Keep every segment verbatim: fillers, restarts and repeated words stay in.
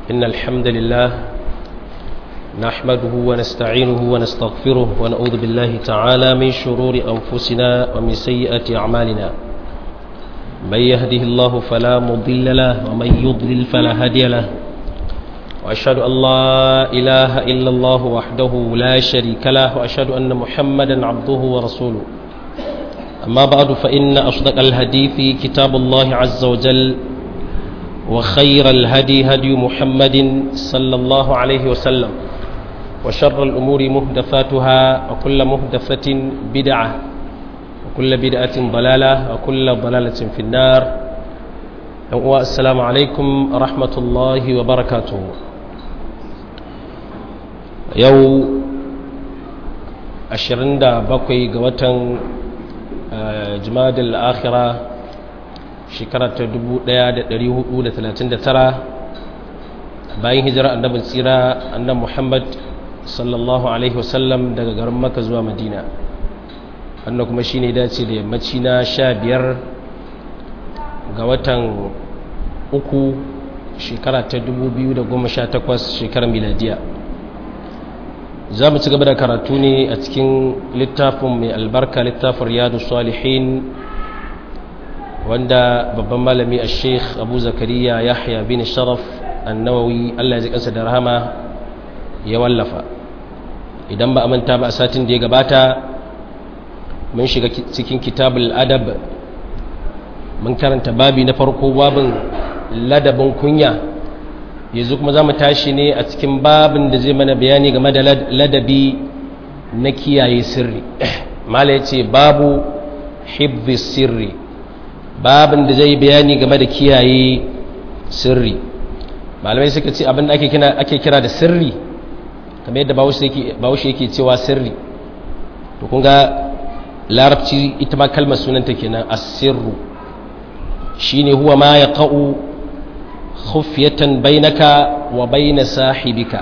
إن الحمد لله نحمده ونستعينه ونستغفره ونعوذ بالله تعالى من شرور أنفسنا ومن سيئات أعمالنا من يهده الله فلا مضل له ومن يضلل فلا هادي له وأشهد أن لا إله إلا الله وحده لا شريك له وأشهد أن محمدا عبده ورسوله أما بعد فإن أصدق الحديث كتاب الله عز وجل وخير الهدي هدي محمد صلى الله عليه وسلم وشر الأمور محدثاتها وكل محدثة بدعة وكل بدعة ضلالة وكل ضلالة في النار والسلام عليكم ورحمة الله وبركاته يو أشرين دا بقي قوة جماد الآخرة shekara ta dubu ɗaya da ɗari hudu da talatin da tara bayan hijira annabin tsira annabi Muhammad sallallahu alaihi wasallam daga garin Makka zuwa Madina wannan kuma shine dace da yammaci na sha biyar ga watan uku shekara ta dubu biyu da goma sha takwas shekarar miladiya za mu ci gaba da karatu ne a cikin littafin mai albarka littafin Riyadus Salihin wanda babban malami a sheikh abu zakariya yahya bin sharaf annawawi allah ya ji kansa da rahama ya wallafa idan ba a manta ba a satin da ya gabata mun shiga cikin kitabul adab mun karanta babi na farko babin ladabin kunya yanzu kuma za mu tashi ne a cikin babin da zai mana bayani game da ladabi na kiyaye sirri mala ya ce babu hibzi sirri babin da zai bayani game da kiyaye sirri malamai suka ce abin da ake kira ake kira da sirri kamar yadda bawo yake bawo yake cewa sirri to kun ga larabci ita ma kalmar sunanta kenan as-sirru shine huwa ma yaqa'u khufyatan bainaka wa bain sahibika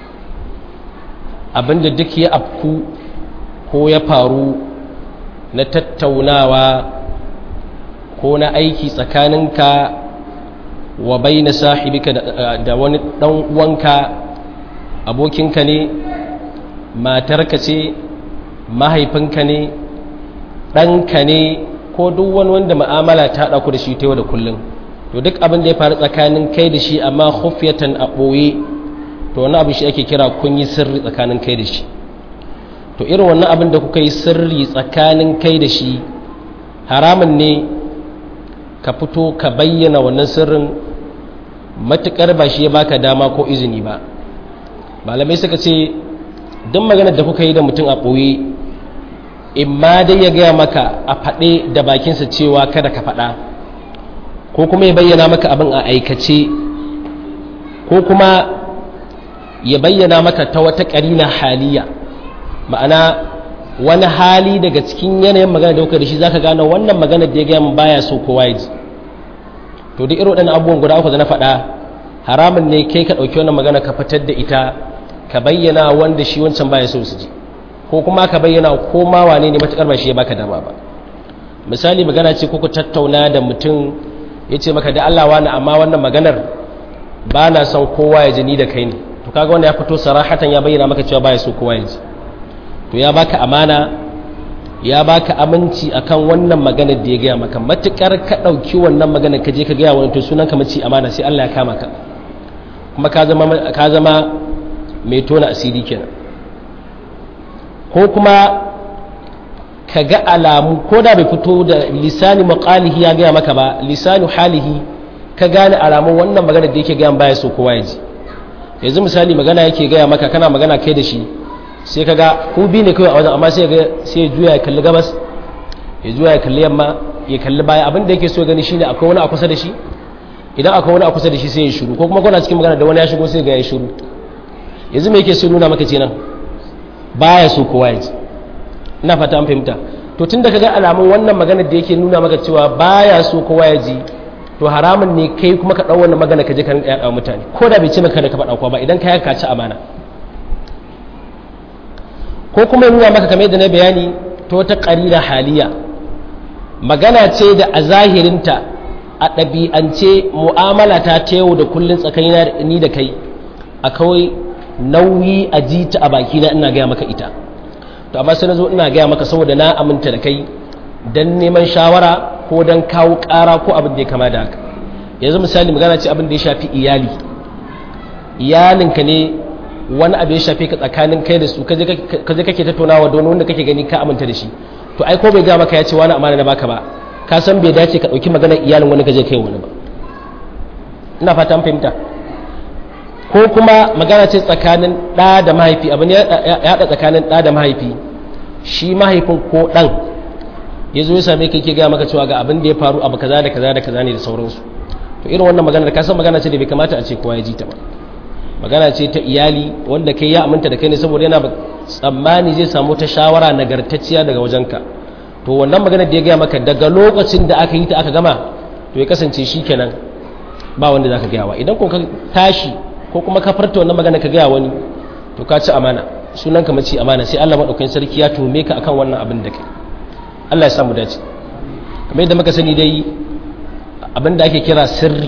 abinda duk ya afku ko ya faru na tattaunawa ko na aiki tsakaninka wa bai na sahibika da wani ɗan uwanka abokinka ne matarka ce mahaifinka ne ɗanka ne ko duk wani wanda ma'amala ta ɗauku da shi ta yau da kullum to duk abin da ya faru tsakanin kai da shi amma khufyatan a ɓoye to wani abu shi ake kira kun yi sirri tsakanin kai da shi to irin wannan abin da kuka yi sirri tsakanin kai da shi haramun ne ka fito ka bayyana wannan sirrin matuƙar ba shi ya baka dama ko izini ba malamai suka ce duk maganar da kuka yi da mutum a ɓoye imma dai ya gaya maka a faɗe da bakinsa cewa kada ka faɗa ko kuma ya bayyana maka abin a aikace ko kuma ya bayyana maka ta wata ƙarina haliya ma'ana wani hali daga cikin yanayin magana da kuka da shi zaka gane wannan magana da ya gaya min baya so kowa ya ji to duk irin waɗannan abubuwan guda uku da na faɗa haramun ne kai ka ɗauki wannan magana ka fitar da ita ka bayyana wanda shi wancan baya so su ji ko kuma ka bayyana ko ma wane ne matuƙar ba shi ya baka dama ba misali magana ce ko ku tattauna da mutum ya ce maka da Allah wani amma wannan maganar ba na son kowa ya ji ni da kai ne to kaga wanda ya fito sarahatan ya bayyana maka cewa baya so kowa ya ji to ya baka amana ya baka aminci akan wannan maganar da ya gaya maka matukar ka dauki wannan maganar ka je ka gaya wani to sunan ka mace amana sai Allah ya kama ka kuma ka zama ka zama mai tona asiri kenan ko kuma ka ga alamu ko da bai fito da lisani maqalihi ya gaya maka ba lisanu halihi ka gane alamun wannan maganar da yake gaya baya so kowa ya ji yanzu misali magana yake gaya maka kana magana kai da shi sai kaga ku bi ne kawai a wajen amma sai ga sai ya juya ya kalli gabas ya juya ya kalli yamma ya kalli baya abin da yake so gani shine akwai wani a kusa da shi idan akwai wani a kusa da shi sai ya shiru ko kuma kuna cikin magana da wani ya shigo sai ga ya shiru yanzu me yake so nuna maka kenan baya so kowa ya ji ina fata an fahimta to tunda kaga alamun wannan magana da yake nuna maka cewa baya so kowa ya ji to haramun ne kai kuma ka dau wannan magana ka je ka yaɗa mutane ko da bai ce maka da ka faɗa kowa ba idan ka yaka ci amana ko kuma nuna maka kamar da na bayani ta wata ƙarina haliya magana ce da a zahirinta a ɗabi'ance mu'amala ta ta yau da kullun tsakanina ni da kai a kawai nauyi a ji ta a bakina ina gaya maka ita to amma sai na zo ina gaya maka saboda na aminta da kai don neman shawara ko don kawo ƙara ko abin da ya kama da haka yanzu misali magana ce abin da ya shafi iyali iyalinka ne wani abu ya shafi ka tsakanin kai da su kaje kake tattaunawa don wanda kake gani ka aminta da shi to ai ko bai ga maka ya ce wani amana na baka ba ka san bai dace ka ɗauki maganar iyalin wani kaje kai wani ba ina fata an fahimta ko kuma magana ce tsakanin ɗa da mahaifi abin ya haɗa tsakanin ɗa da mahaifi shi mahaifin ko ɗan ya zo ya same ka yake gaya maka cewa ga abin da ya faru abu kaza da kaza da kaza ne da sauransu to irin wannan magana da ka san magana ce da bai kamata a ce kowa ya ji ta ba magana ce ta iyali wanda kai ya aminta da kai ne saboda yana tsammani zai samu ta shawara nagartacciya daga wajenka to wannan magana da ya gaya maka daga lokacin da aka yi ta aka gama to ya kasance shi kenan ba wanda za ka gaya wa idan kun ka tashi ko kuma ka farta wannan magana ka gaya wani to ka ci amana sunan ka mace amana sai Allah madaukakin sarki ya tume ka akan wannan abin da kai Allah ya samu dace kamar yadda muka sani dai abin da ake kira sirri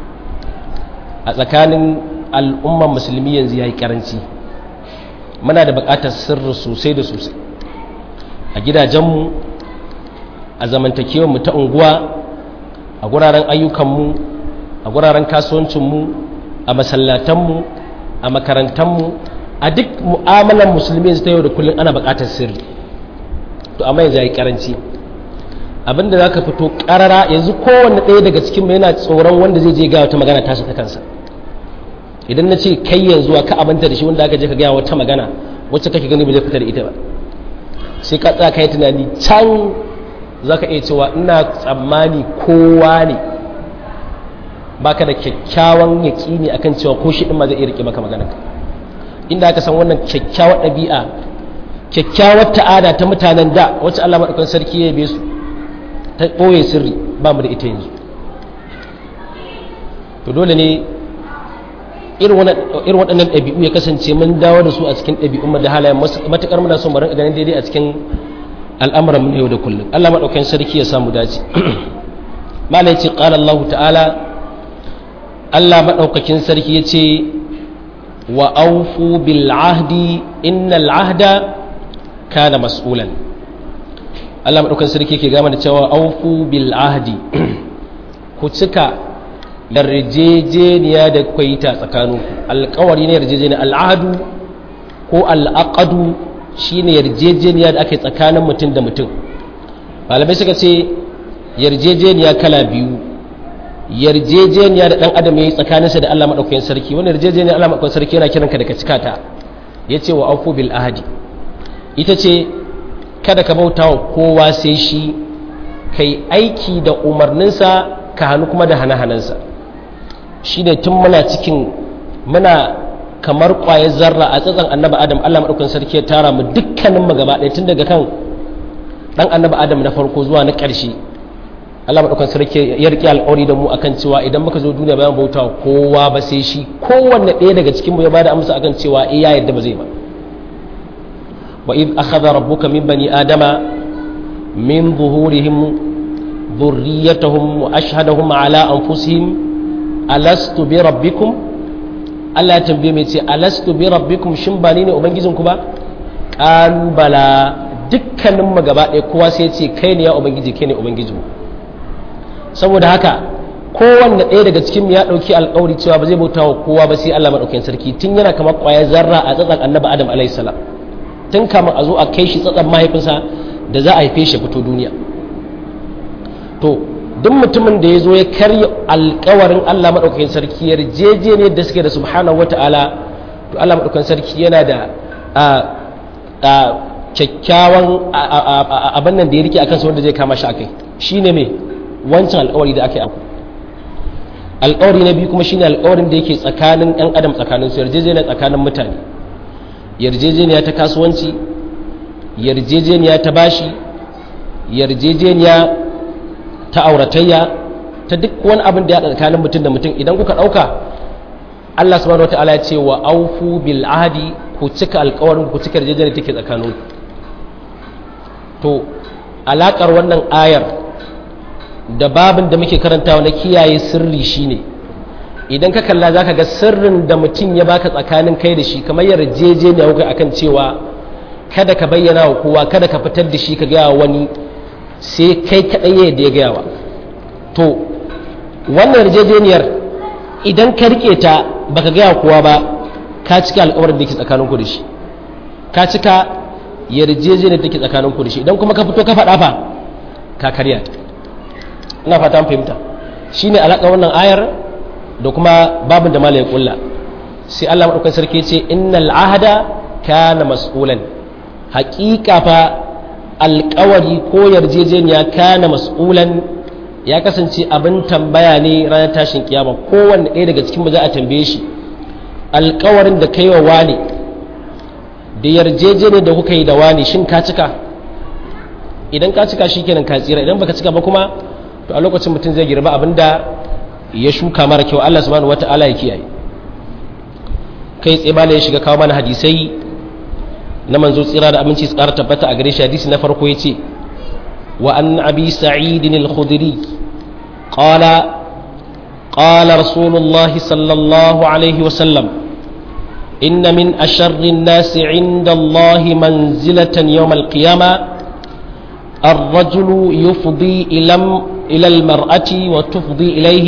a tsakanin al'ummar musulmi yanzu yayi karanci muna da buƙatar sirri sosai da sosai a gidajenmu a zamantakewarmu ta unguwa a guraren ayyukanmu a guraren kasuwancinmu a masallatanmu a makarantanmu a duk mu'amalar musulmi ta yau da kullum ana buƙatar sirri to amma yanzu yayi karanci abinda zaka fito karara yanzu kowanne ɗaya daga cikin mu yana tsoron wanda zai je ga wata magana tashi ta kansa idan na ce kai yanzu ka abanta da shi wanda aka je ka ga wata magana wacce kake gani ba zai fita da ita ba sai ka tsaya kai tunani can zaka iya cewa ina tsammani kowa ne baka da kyakkyawan yaƙini akan cewa ko shi din ma zai iya rike maka magana inda aka san wannan kyakkyawar ɗabi'a kyakkyawar ta'ada ta mutanen da wacce Allah madaukakin sarki ya yabe su ta ɓoye sirri ba mu da ita yanzu to dole ne irin waɗannan ɗabi'u ya kasance mun dawo da su a cikin ɗabi'un da halayen matuƙar muna son barin ganin daidai a cikin al'amuran mu yau da kullum Allah madaukakin sarki ya samu dace malai ce qala Allah ta'ala Allah madaukakin sarki yace wa aufu bil ahdi innal ahda kana mas'ulan Allah madaukakin sarki yake gama da cewa aufu bil ahdi ku cika yarjejeniya da kuka yi ta tsakaninku alƙawari ne yarjejeniya al'ahdu ko al'aqadu shine yarjejeniya da ake tsakanin mutum da mutum malamai suka ce yarjejeniya kala biyu yarjejeniya da dan adam yayi tsakaninsa da Allah madaukakin sarki wannan yarjejeniya Allah madaukakin sarki yana kiranka da ka cika ta yace wa aufu bil ahdi ita ce kada ka bauta wa kowa sai shi kai aiki da umarninsa ka hannu kuma da hana-hanansa shi ne tun muna cikin muna kamar ƙwayar zarra a tsatsan annaba adam Allah maɗaukan sarki ya tara mu dukkanin mu gaba ɗaya tun daga kan ɗan annaba adam na farko zuwa na ƙarshe Allah maɗaukan sarki ya riƙe alƙawari da mu akan cewa idan muka zo duniya bayan bauta kowa ba sai shi kowanne ɗaya daga cikin mu ya bada amsa akan cewa eh ya yadda ba zai ba wa id akhadha rabbuka min bani adama min zuhurihim dhurriyyatahum wa ashhadahum ala anfusihim alastu bi rabbikum Allah ya tambaye mai ce alastu bi rabbikum shin ba ni ne ubangijinku ba qalu bala dukkanin mu gaba ɗaya kowa sai ya ce kai ne ya ubangiji kai ne ubangijinmu saboda haka kowanne ɗaya daga cikin mu ya ɗauki alƙawari cewa ba zai bauta wa kowa ba sai Allah madaukakin sarki tun yana kamar ƙwayar zarra a tsatsan annabi Adam alayhi salam tun kamar a zo a kai shi tsatsan mahaifinsa da za a haife shi fito duniya to duk mutumin da ya zo ya karya alkawarin Allah maɗaukakin sarki yarjejeniyar da suke da subhanahu wa ta'ala to Allah maɗaukakin sarki yana da kyakkyawan abin nan da ya rike akan sa wanda zai kama shi akai shine me wancan alkawari da aka yi alkawari na biyu kuma shine alkawarin da yake tsakanin ɗan adam tsakanin su yarjejeniya tsakanin mutane yarjejeniya ta kasuwanci yarjejeniya ta bashi yarjejeniya ta auratayya ta duk wani abin da ya tsakanin mutum da mutum idan kuka ɗauka Allah subhanahu wataala ya ce wa aufu bil ahdi ku cika alƙawarin ku cika yarjejeniyar take tsakanin to alakar wannan ayar da babin da muke karantawa na kiyaye sirri shine idan ka kalla zaka ga sirrin da mutum ya baka tsakanin kai da shi kamar yarjejeniya kuka akan cewa kada ka bayyana wa kowa kada ka fitar da shi ka gaya wani sai kai kaɗai yadda ya gaya wa to wannan yarjejeniyar idan ka rike ta baka gaya kowa ba ka cika alƙawarin da ke tsakanin ku da shi ka cika yarjejeniyar da ke tsakanin ku da shi idan kuma ka fito ka faɗa fa ka karya ta ina fata an fahimta shine alaƙa wannan ayar da kuma babin da mala ya kulla sai Allah madaukakin sarki ce innal ahada kana mas'ulan haƙiƙa fa alƙawari ko yarjejeniya kana mas'ulan ya kasance abin tambaya ne ranar tashin kiyama kowanne ɗaya daga cikin za a tambaye shi alƙawarin da kai wa wani da yarjejeniyar da kuka yi da wani shin ka cika idan ka cika shikenan ka tsira idan baka cika ba kuma to a lokacin mutum zai girba abinda ya shuka mara kyau Allah subhanahu wata'ala ya kiyaye kai tsaye bala ya shiga kawo mana hadisai na manzo tsira da aminci tsara tabbata a gare shi hadisi na farko yace wa an abi sa'id al-khudri qala qala rasulullahi sallallahu alaihi wa sallam inna min asharri an-nas 'inda Allah manzilatan yawm al-qiyamah الرجل يفضي إلى المرأة وتفضي إليه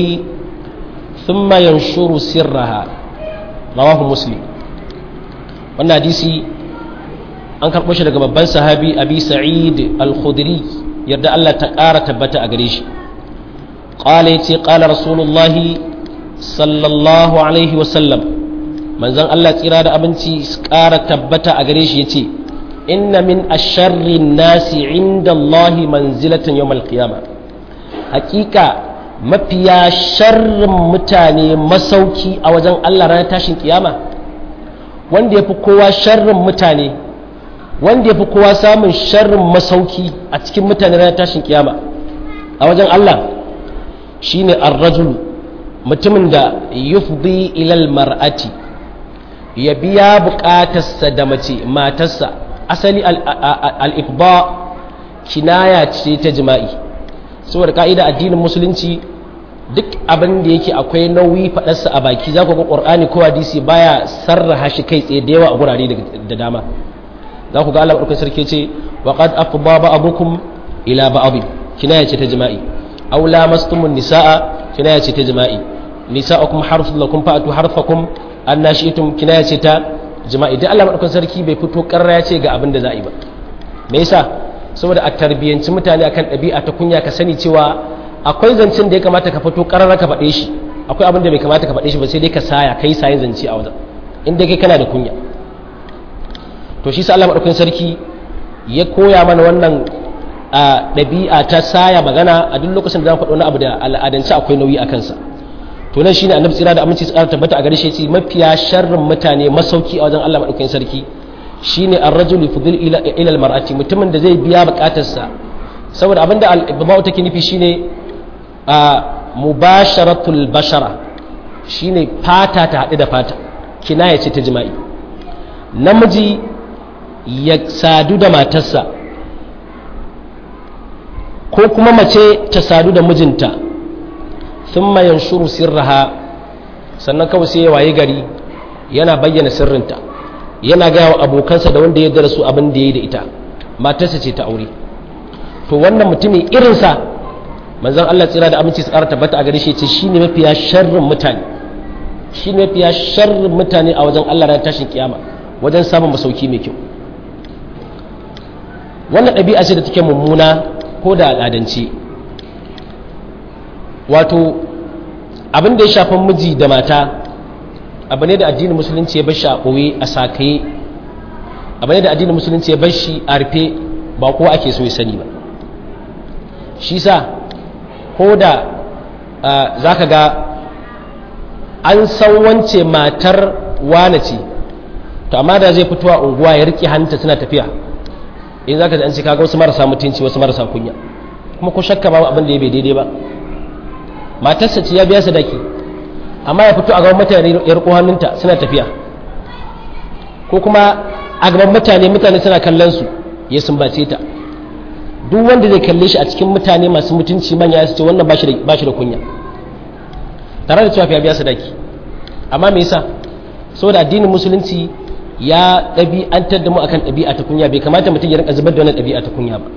ثم ينشر سرها رواه مسلم wannan hadisi an karɓo shi daga babban sahabi abi sa'id al-khudri yarda Allah ta ƙara tabbata a gare shi qala yace qala rasulullahi sallallahu alaihi wa sallam manzon Allah tsira da abinci ƙara tabbata a gare shi yace inna min asharri nasi inda Allah manzilatan yawmal qiyama hakika mafiya sharrin mutane masauki a wajen Allah ranar tashin kiyama wanda yafi kowa sharrin mutane wanda yafi kowa samun sharrin masauki a cikin mutane ranar tashin kiyama a wajen Allah shine ar-rajul mutumin da yufdi ila al-mar'ati ya biya bukatarsa da mace matarsa asali al-ifda kinaya ce ta jima'i saboda ka'ida addinin musulunci duk abin da yake akwai nauyi faɗarsa a baki za ku ga ƙur'ani ko hadisi baya sarraha shi kai tsaye da yawa a gurare da dama za ku ga Allah ɗaukar sarki ce wa qad afda ba'dukum ila ba'd kinaya ce ta jima'i aw lamastumun nisaa kinaya ce ta jima'i nisaakum harthun lakum fa'atu harthakum annashitum kinaya ce ta jima'i dai Allah madaukakin sarki bai fito karra ya ce ga abin da za a yi ba me yasa saboda a tarbiyyanci mutane akan ɗabi'a ta kunya ka sani cewa akwai zancen da ya kamata ka fito karara ka faɗe shi akwai abin da bai kamata ka faɗe shi ba sai dai ka saya kai sayin zance a wajen inda kai kana da kunya to shi sa Allah madaukakin sarki ya koya mana wannan ɗabi'a ta saya magana a duk lokacin da za mu faɗo wani abu da al'adance akwai nauyi a kansa to nan shine annabi tsira da aminci tsara tabbata a gare shi yace mafiya sharrin mutane masauki a wajen Allah madaukakin sarki shine ar-rajul yufdil ila ila al-mar'ati mutumin da zai biya bukatarsa saboda abinda al-ibda'u take nufi shine a mubasharatul bashara shine fata ta hadu da fata kinaya ce ta jima'i namiji ya sadu da matarsa ko kuma mace ta sadu da mijinta thumma yanshuru sirraha sannan kawai sai ya waye gari yana bayyana sirrinta yana gaya wa abokansa da wanda ya darasu abin da ya yi da ita matarsa ce ta aure to wannan mutumin irinsa manzon Allah tsira da aminci tsara tabbata a gare shi ce shine mafiya sharrin mutane shine mafiya sharrin mutane a wajen Allah ran tashin kiyama wajen samun masauki mai kyau wannan ɗabi'a ce da take mummuna ko da al'adance wato abin da ya shafi miji da mata abu ne da addinin musulunci ya bashi a ɓoye a sakaye abu ne da addinin musulunci ya bashi a rufe ba kowa ake so ya sani ba shi sa ko da za ka ga an san wance matar wane ce to amma da zai fito a unguwa ya riƙe hannunta suna tafiya in za ka ji an ce kaga wasu marasa mutunci wasu marasa kunya kuma ko shakka ba abin da ya bai daidai ba matarsa ce ya biya sadaki amma ya fito a gaban mutane ya riko hannunta suna tafiya ko kuma a gaban mutane mutane suna kallon su ya sumbace ta duk wanda zai kalle shi a cikin mutane masu mutunci manya su ce wannan ba shi da ba shi da kunya tare da cewa ya biya sadaki amma me yasa saboda addinin musulunci ya ɗabi'antar da mu akan ɗabi'a ta kunya bai kamata mutum ya rinka zubar da wannan ɗabi'a ta kunya ba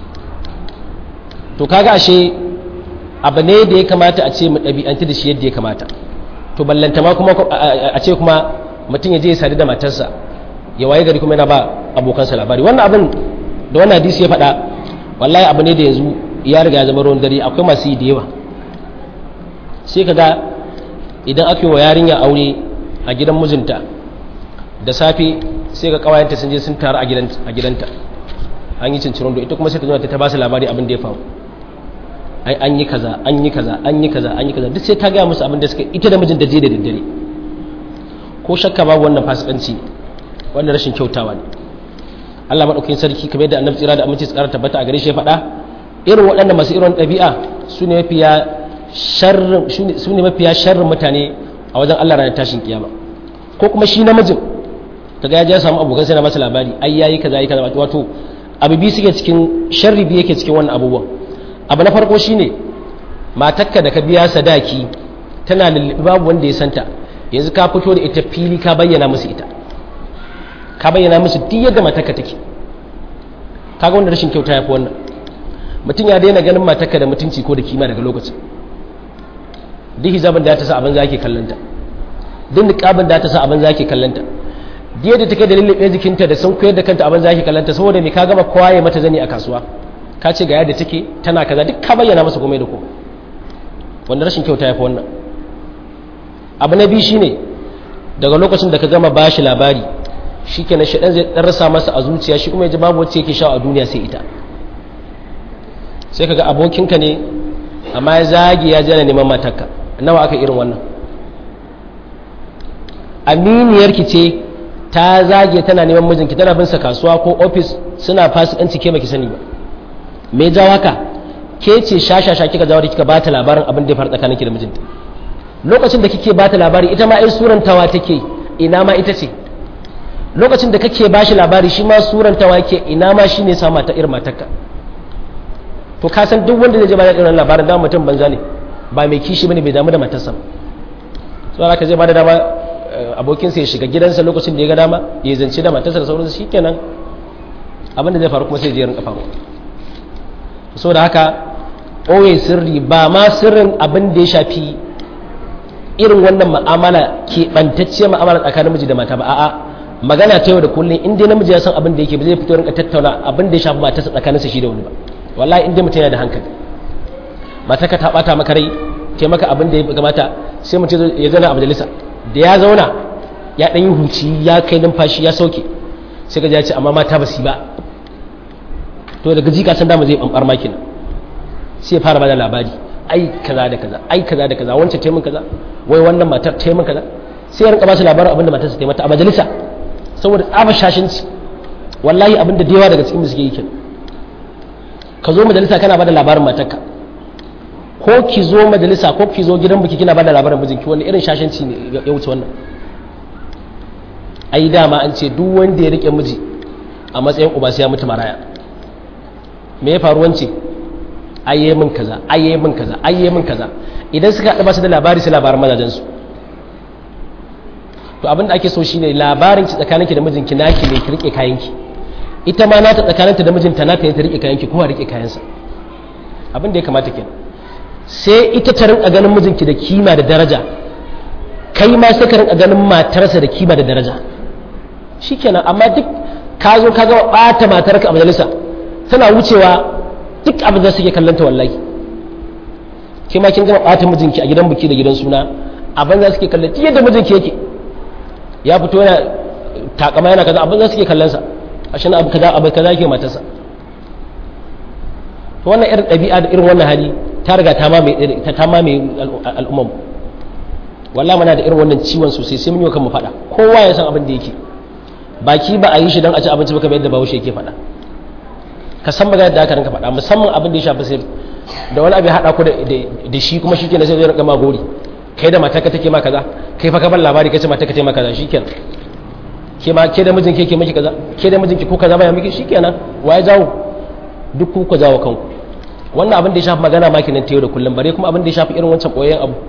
to kaga ashe abu ne da ya kamata a ce mu ɗabi'anta da shi yadda ya kamata to ballanta ma kuma a ce kuma mutum ya je ya sadu da matarsa ya waye gari kuma yana ba abokansa labari wannan abin da wannan hadisi ya faɗa wallahi abu ne da yanzu ya riga ya zama ruwan dare akwai masu yi da yawa sai kaga idan aka yi wa yarinya aure a gidan mijinta da safe sai ga kawayenta sun je sun taru a gidanta an yi cincirin ita kuma sai ta zo ta ba su labari abin da ya faru ai an yi kaza an yi kaza an yi kaza an yi kaza duk sai ta gaya musu abin da suka ita da mijinta je da daddare ko shakka babu wannan fasikanci wannan rashin kyautawa ne Allah madaukakin sarki kamar yadda annabi tsira da aminci tsara tabbata a gare shi ya faɗa irin waɗannan masu irin ɗabi'a su ne mafiya sharrin su ne mafiya sharrin mutane a wajen Allah ranar tashin kiyama ko kuma shi namijin kaga ya je ya samu abokan sai na masa labari ai yayi kaza yayi kaza wato abu bi suke cikin sharri bi yake cikin wannan abubuwan abu na farko shine matakka da ka biya sadaki tana lullubi babu wanda ya santa yanzu ka fito da ita fili ka bayyana musu ita ka bayyana musu duk yadda matakka take kaga wannan rashin kyauta yafi wannan mutum ya daina ganin matakka da mutunci ko da kima daga lokacin duk hijabin da ta sa abin zaki kallanta duk niqabin da ta sa abin zaki kallanta duk yadda take da lullube jikinta da sun koyar da kanta abin zaki kallanta saboda me ka gama kwaye mata zani a kasuwa ka ce ga yadda take tana kaza duk ka bayyana masa komai da komai wanda rashin kyauta ya fi wannan abu na biyu shine daga lokacin da ka gama bashi labari shikenan shedan zai dan rasa masa a zuciya shi kuma ya ji babu wacce yake sha a duniya sai ita sai kaga abokinka ne amma ya zagi ya jana neman matarka nawa aka irin wannan aminiyarki ce ta zage tana neman mijinki tana bin sa kasuwa ko office suna fasikanci ke baki sani ba me jawo haka ke ce shashasha kika jawo da kika bata labarin abin da ya faru tsakaninki da mijinta lokacin da kike bata labari ita ma ai surantawa take ina ma ita ce lokacin da kake bashi labari shi ma surantawa yake ina ma shine sa mata irin matarka to ka san duk wanda zai je ba da irin labarin da mutum banza ne ba mai kishi bane bai damu da matarsa so haka zai bada dama abokin sa ya shiga gidansa lokacin da ya ga dama ya zance da matarsa da sauransu shikenan abin da zai faru kuma sai ya rinka faru saboda haka ɓoye sirri ba ma sirrin abin da ya shafi irin wannan ma'amala keɓantacce ma'amala tsakanin miji da mata ba a'a magana ta yau da kullum in dai namiji ya san abin da yake ba zai fito rinka tattauna abin da ya shafi matarsa tsakaninsa shi da wani ba wallahi in dai mutum yana da hankali matarka ta bata maka rai ke maka abin da ya kamata sai mutum ya zauna a majalisa da ya zauna ya ɗan yi huci ya kai numfashi ya sauke sai ka ji ya ce amma mata ba su ba to daga jika san dama zai bambar makina sai ya fara bada labari ai kaza da kaza ai kaza da kaza wancan taimun kaza wai wannan matar taimun kaza sai ya rinka ba su labarin abinda matarsa ta mata a majalisa saboda tsaba shashinci wallahi abinda da yawa daga cikin suke yi kenan ka zo majalisa kana bada labarin matarka ko ki zo majalisa ko ki zo gidan biki kina bada labarin mijinki wani irin shashinci ne ya wuce wannan ai dama an ce duk wanda ya rike miji a matsayin uba sai ya mutu maraya me ya faru wance ayye min kaza ayye min kaza ayye min kaza idan suka haɗa ba su da labari sai labarin mazajen su to abin da ake so shine labarin ki tsakaninki da mijinki naki ne ki rike kayanki ita ma nata tsakaninta da mijinta nata ne ta rike kayanki kowa rike kayansa abin da ya kamata kenan sai ita ta rinka ganin mijinki da kima da daraja kai ma sai ka rinka ganin matarsa da kima da daraja shikenan amma duk ka zo ka ga bata matarka a majalisa tana wucewa duk abin da suke kallanta wallahi ke ma kin gama ɓata mijinki a gidan biki da gidan suna abin da suke kallon yadda mijinki yake ya fito yana takama yana kaza abin da suke kallonsa a shi abu kaza abu kaza yake matarsa to wannan irin ɗabi'a da irin wannan hali ta riga ta mamaye ta mamaye al'ummar wallahi muna da irin wannan ciwon sosai sai mun yi kan mu faɗa kowa ya san abin da yake baki ba a yi shi don a ci abinci ba kamar yadda bahaushe yake faɗa ka san magana da aka rinka faɗa musamman abin da ya shafi sirri da wani abin haɗa ku da shi kuma shikenan sai zai rinka ma gori kai da matarka take ma kaza kai fa ka bar labari kace matarka take ma kaza shikenan ke ma ke da mijinki yake miki kaza ke da mijinki ko kaza baya miki shikenan waye jawo duk ku jawo kanku wannan abin da ya shafi magana maki nan ta yau da kullum bare kuma abin da ya shafi irin wancan koyayyen abu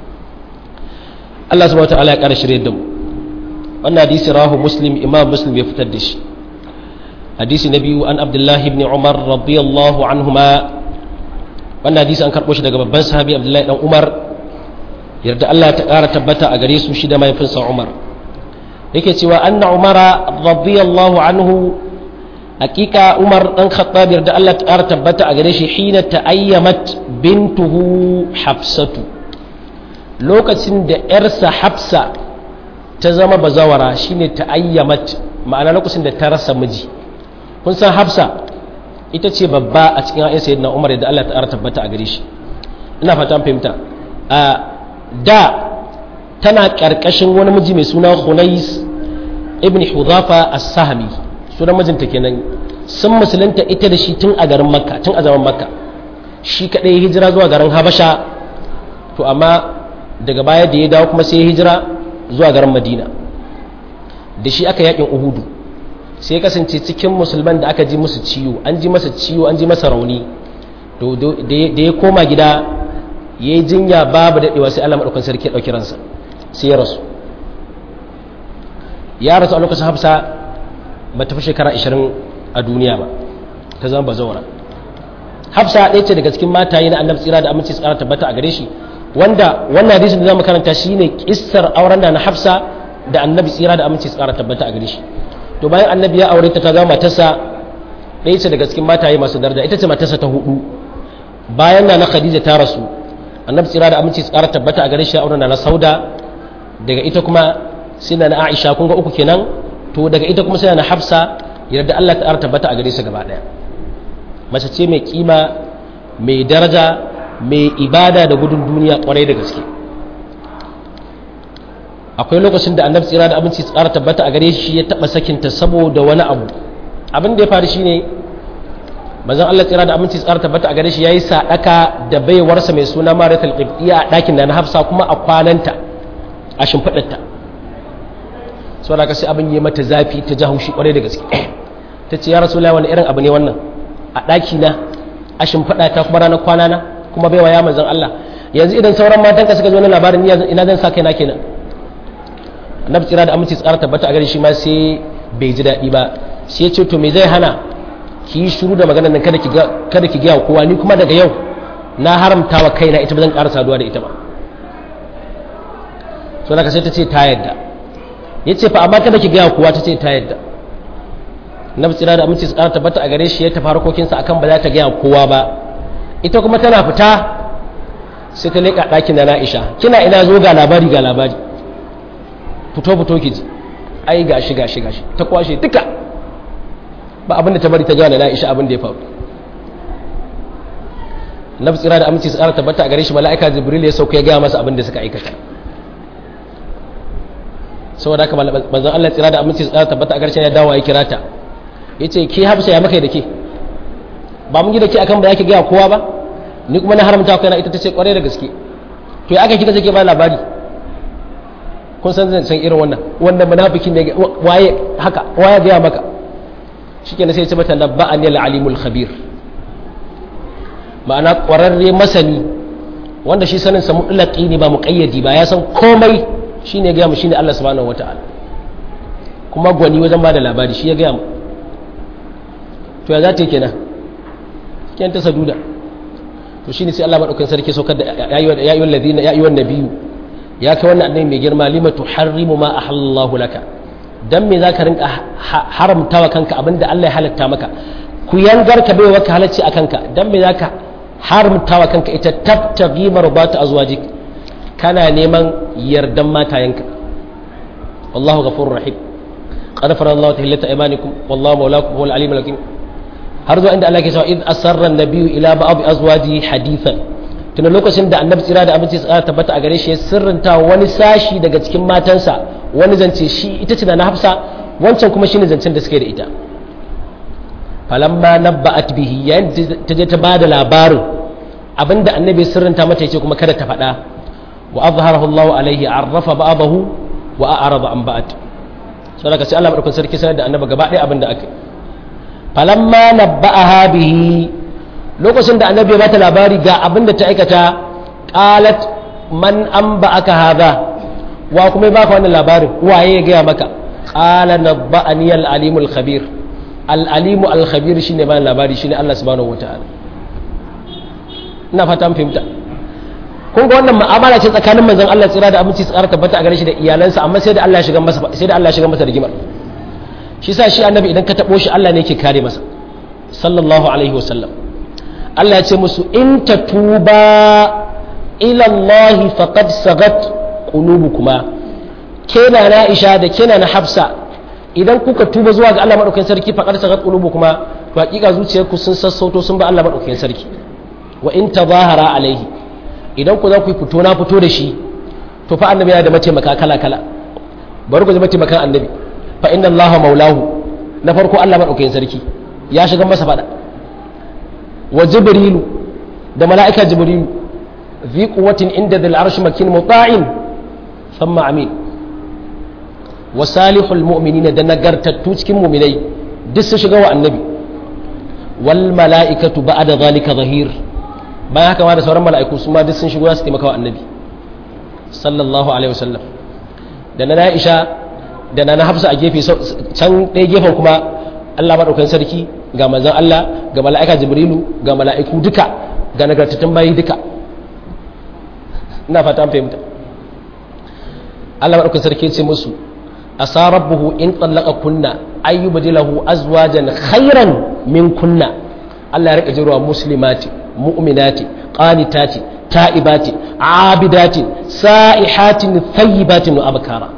Allah subhanahu wataala ya ƙara shirye da mu wannan hadisi rawahu muslim imam muslim ya fitar da shi hadisi na biyu an abdullahi ibn umar radiyallahu anhuma wannan hadisi an karɓo shi daga babban sahabi abdullahi dan umar yarda Allah ta ƙara tabbata a gare su shi da mahaifinsa umar yake cewa anna umara radiyallahu anhu hakika umar dan khattab yarda Allah ta ƙara tabbata a gare shi hina ta'ayyamat bintuhu hafsatu lokacin da yarsa hafsa ta zama bazawara shine ta'ayyamat ma'ana lokacin da ta rasa miji kun san hafsa ita ce babba a cikin ayyan sayyidina umar yarda Allah ta ƙara tabbata a gare shi ina fata an fahimta a da tana karkashin wani miji mai suna Khunais ibn Hudhafa as-Sahmi sunan mijinta kenan sun musulunta ita da shi tun a garin Makka tun a zaman Makka shi kadai hijira zuwa garin Habasha to amma daga baya da ya dawo kuma sai hijira zuwa garin Madina da shi aka yakin Uhudu sai kasance cikin musulman da aka ji musu ciwo an ji masa ciwo an ji masa rauni to da ya koma gida yayi jinya babu dadewa sai Allah madaukakin sarki ya dauki ransa sai ya rasu ya rasu a lokacin Hafsa ba ta fi shekara ashirin a duniya ba ta zama bazawara Hafsa ɗaya ce daga cikin mataye na Annabi tsira da aminci tsara tabbata a gare shi wanda wannan hadisin da zamu karanta shine kissar auren da na Hafsa da Annabi tsira da aminci tsara tabbata a gare shi to bayan Annabi ya aure ta ta zama matarsa ɗaya ce daga cikin mataye masu daraja ita ce matarsa ta hudu bayan na Khadija ta rasu Annabi tsira da aminci tsara tabbata a gare shi auren da na Sauda daga ita kuma sai na Aisha kun ga uku kenan to daga ita kuma sai na Hafsa yarda Allah ta tabbata a gare su gaba daya mace ce mai kima mai daraja mai ibada da gudun duniya kwarai da gaske akwai lokacin da Annabi tsira da abinci tsara tabbata a gare shi ya taba sakinta saboda wani abu abin da ya faru shine manzon Allah tsira da abinci tsara tabbata a gare shi yayi sadaka da baiwarsa mai suna Mariyatul Qibtiyya a dakin da na Hafsa kuma a kwananta a shimfidarta sau da sai abin yi mata zafi ta ja haushi kwarai da gaske ta ce ya rasu wani irin abu ne wannan a ɗaki na a shimfiɗa ta kuma ranar kwana na kuma baiwa ya manzan Allah yanzu idan sauran matan ka suka zo na labarin ina zan sa kai na kenan annabi tsira da aminci tsara tabbata a gare shi ma sai bai ji daɗi ba sai ya ce to me zai hana ki yi shiru da maganar nan kada ki kada ki ga kowa ni kuma daga yau na haramta wa kaina ita ba zan ƙara saduwa da ita ba sau da sai ta ce ta yadda ya ce fa amma kada ki gaya kowa ta ce ta yadda na tsira da aminci su ƙara tabbata a gare shi ya tafi harkokinsa akan ba za ta gaya kowa ba ita kuma tana fita sai ta leƙa ɗakin da na'isha kina ina zo ga labari ga labari fito fito ki ji ai gashi gashi gashi ta kwashe duka ba abin da ta bari ta gaya da na'isha abin da ya faru na tsira da aminci su ƙara tabbata a gare shi mala'ika jibril ya sauka ya gaya masa abin da suka aikata saboda haka manzon Allah tsira da aminci tsara tabbata a ƙarshen ya dawo ya kira ta yace ki Hafsa ya maka da ke ba mun yi da ke akan ba yake ga kowa ba ni kuma na haramta kai na ita tace kware da gaske to ya aka kika take ba labari kun san zan san irin wannan wannan munafiki ne waye haka waye ga maka shikenan sai ya ce mata nabba'ani al-alimul khabir ma'ana kwararre masani wanda shi sanin sa mutlaqi ne ba muqayyadi ba ya san komai shi ne gaya mu shi ne Allah subhanahu wa ta'ala kuma gwani wajen ba da labari shi ya gaya mu to ya za ta yi kenan kyan ta saduda to shi ne sai Allah maɗaukan sarki saukar da yayiwan ladina yayiwan nabiyu ya kai wannan annabi mai girma lima tuharrimu ma ahallallahu laka dan me zaka rinka haramtawa kanka abinda Allah ya halatta maka ku yangar ka bai waka halacci akan ka dan me zaka haramtawa kanka ita tabtaghi marbata azwajik kana neman yardan matayenka wallahu ghafurur rahim qad fara Allahu tahillata aymanikum wallahu mawlakum huwal alimul hakim har zuwa inda Allah ke cewa id asarra an-nabiyyu ila ba'd azwajihi hadithan tun lokacin da annabi tsira da abinci tsara tabbata a gare shi ya sirrinta wani sashi daga cikin matansa wani zance shi ita ce na Hafsa wancan kuma shine zancen da suke da ita falamma nabba'at bihi yayin ta je ta bada labarin abinda annabi sirrinta mata yace kuma kada ta faɗa wa azharahu Allahu alaihi arrafa ba'dahu wa a'rada an ba'd sai daga sai Allah madaukakin sarki sanar da annabi gaba ɗaya abinda aka falamma nabba'aha bihi lokacin da annabi ya bata labari ga abin da ta aikata qalat man anba'aka hadha wa kuma ya baka wannan labarin waye ya gaya maka qala nabba'ani al-alimul khabir al-alimu al-khabir shine ba labari shine Allah subhanahu wataala ina fata mun fahimta kun ga wannan mu'amala ce tsakanin manzon Allah tsira da aminci tsara tabbata a gare shi da iyalansa amma sai da Allah ya shiga masa sai da Allah ya shiga masa rigimar shi sa shi annabi idan ka tabo shi Allah ne yake kare masa sallallahu alaihi wasallam Allah ya ce musu in tatuba ila Allah faqad sagat qulubukuma kena na Aisha da kena na Hafsa idan kuka tuba zuwa ga Allah madaukakin sarki faqad sagat qulubukuma to hakika zuciyarku sun sassauto sun ba Allah madaukakin sarki wa in tazahara alaihi idan ku za ku fito na fito da shi to fa annabi yana da mataimaka kala kala bari ku ji mataimakan annabi fa inna allaha maulahu na farko Allah madaukakin sarki ya shiga masa fada wa jibrilu da mala'ika jibrilu fi quwwatin inda dhil arshi makin muta'in thumma amin wa salihul mu'minina da nagartattu cikin mu'minai duk su shiga wa annabi wal mala'ikatu ba'da zalika zahir bayan haka ma da sauran mala'iku su ma duk sun shigo su taimaka wa annabi sallallahu alaihi wasallam da na Aisha da na Hafsa a gefe can ɗaya gefen kuma Allah maɗaukan sarki ga manzon Allah ga mala'ika Jibrilu ga mala'iku duka ga nagartattun bayi duka ina fata an fahimta Allah maɗaukan sarki ce musu asa rabbuhu in tallaqa kunna ayyubdilahu azwajan khairan min kunna Allah ya rika jirwa muslimati mu'minati qanitati ta'ibati abidati sa'ihatin thayyibatin wa abkara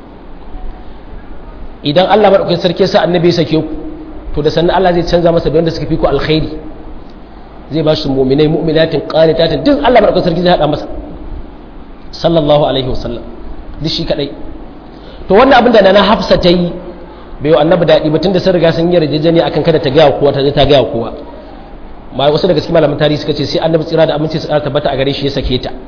idan Allah madaukakin sarki ya sa annabi ya sake ku to da sannan Allah zai canza masa da wanda suka fi ku alkhairi zai ba su mu'minai mu'minatin qanitatin duk Allah madaukakin sarki zai hada masa sallallahu alaihi wasallam duk shi kadai to wannan abin da na Hafsa ta yi bai wa annabi dadi ba tunda sun riga sun yi yarjejeniya akan kada ta ga kowa ta ta ga kowa ma wasu daga cikin malaman tarihi suka ce sai annabi tsira da aminci su tabbata a gare shi ya sake ta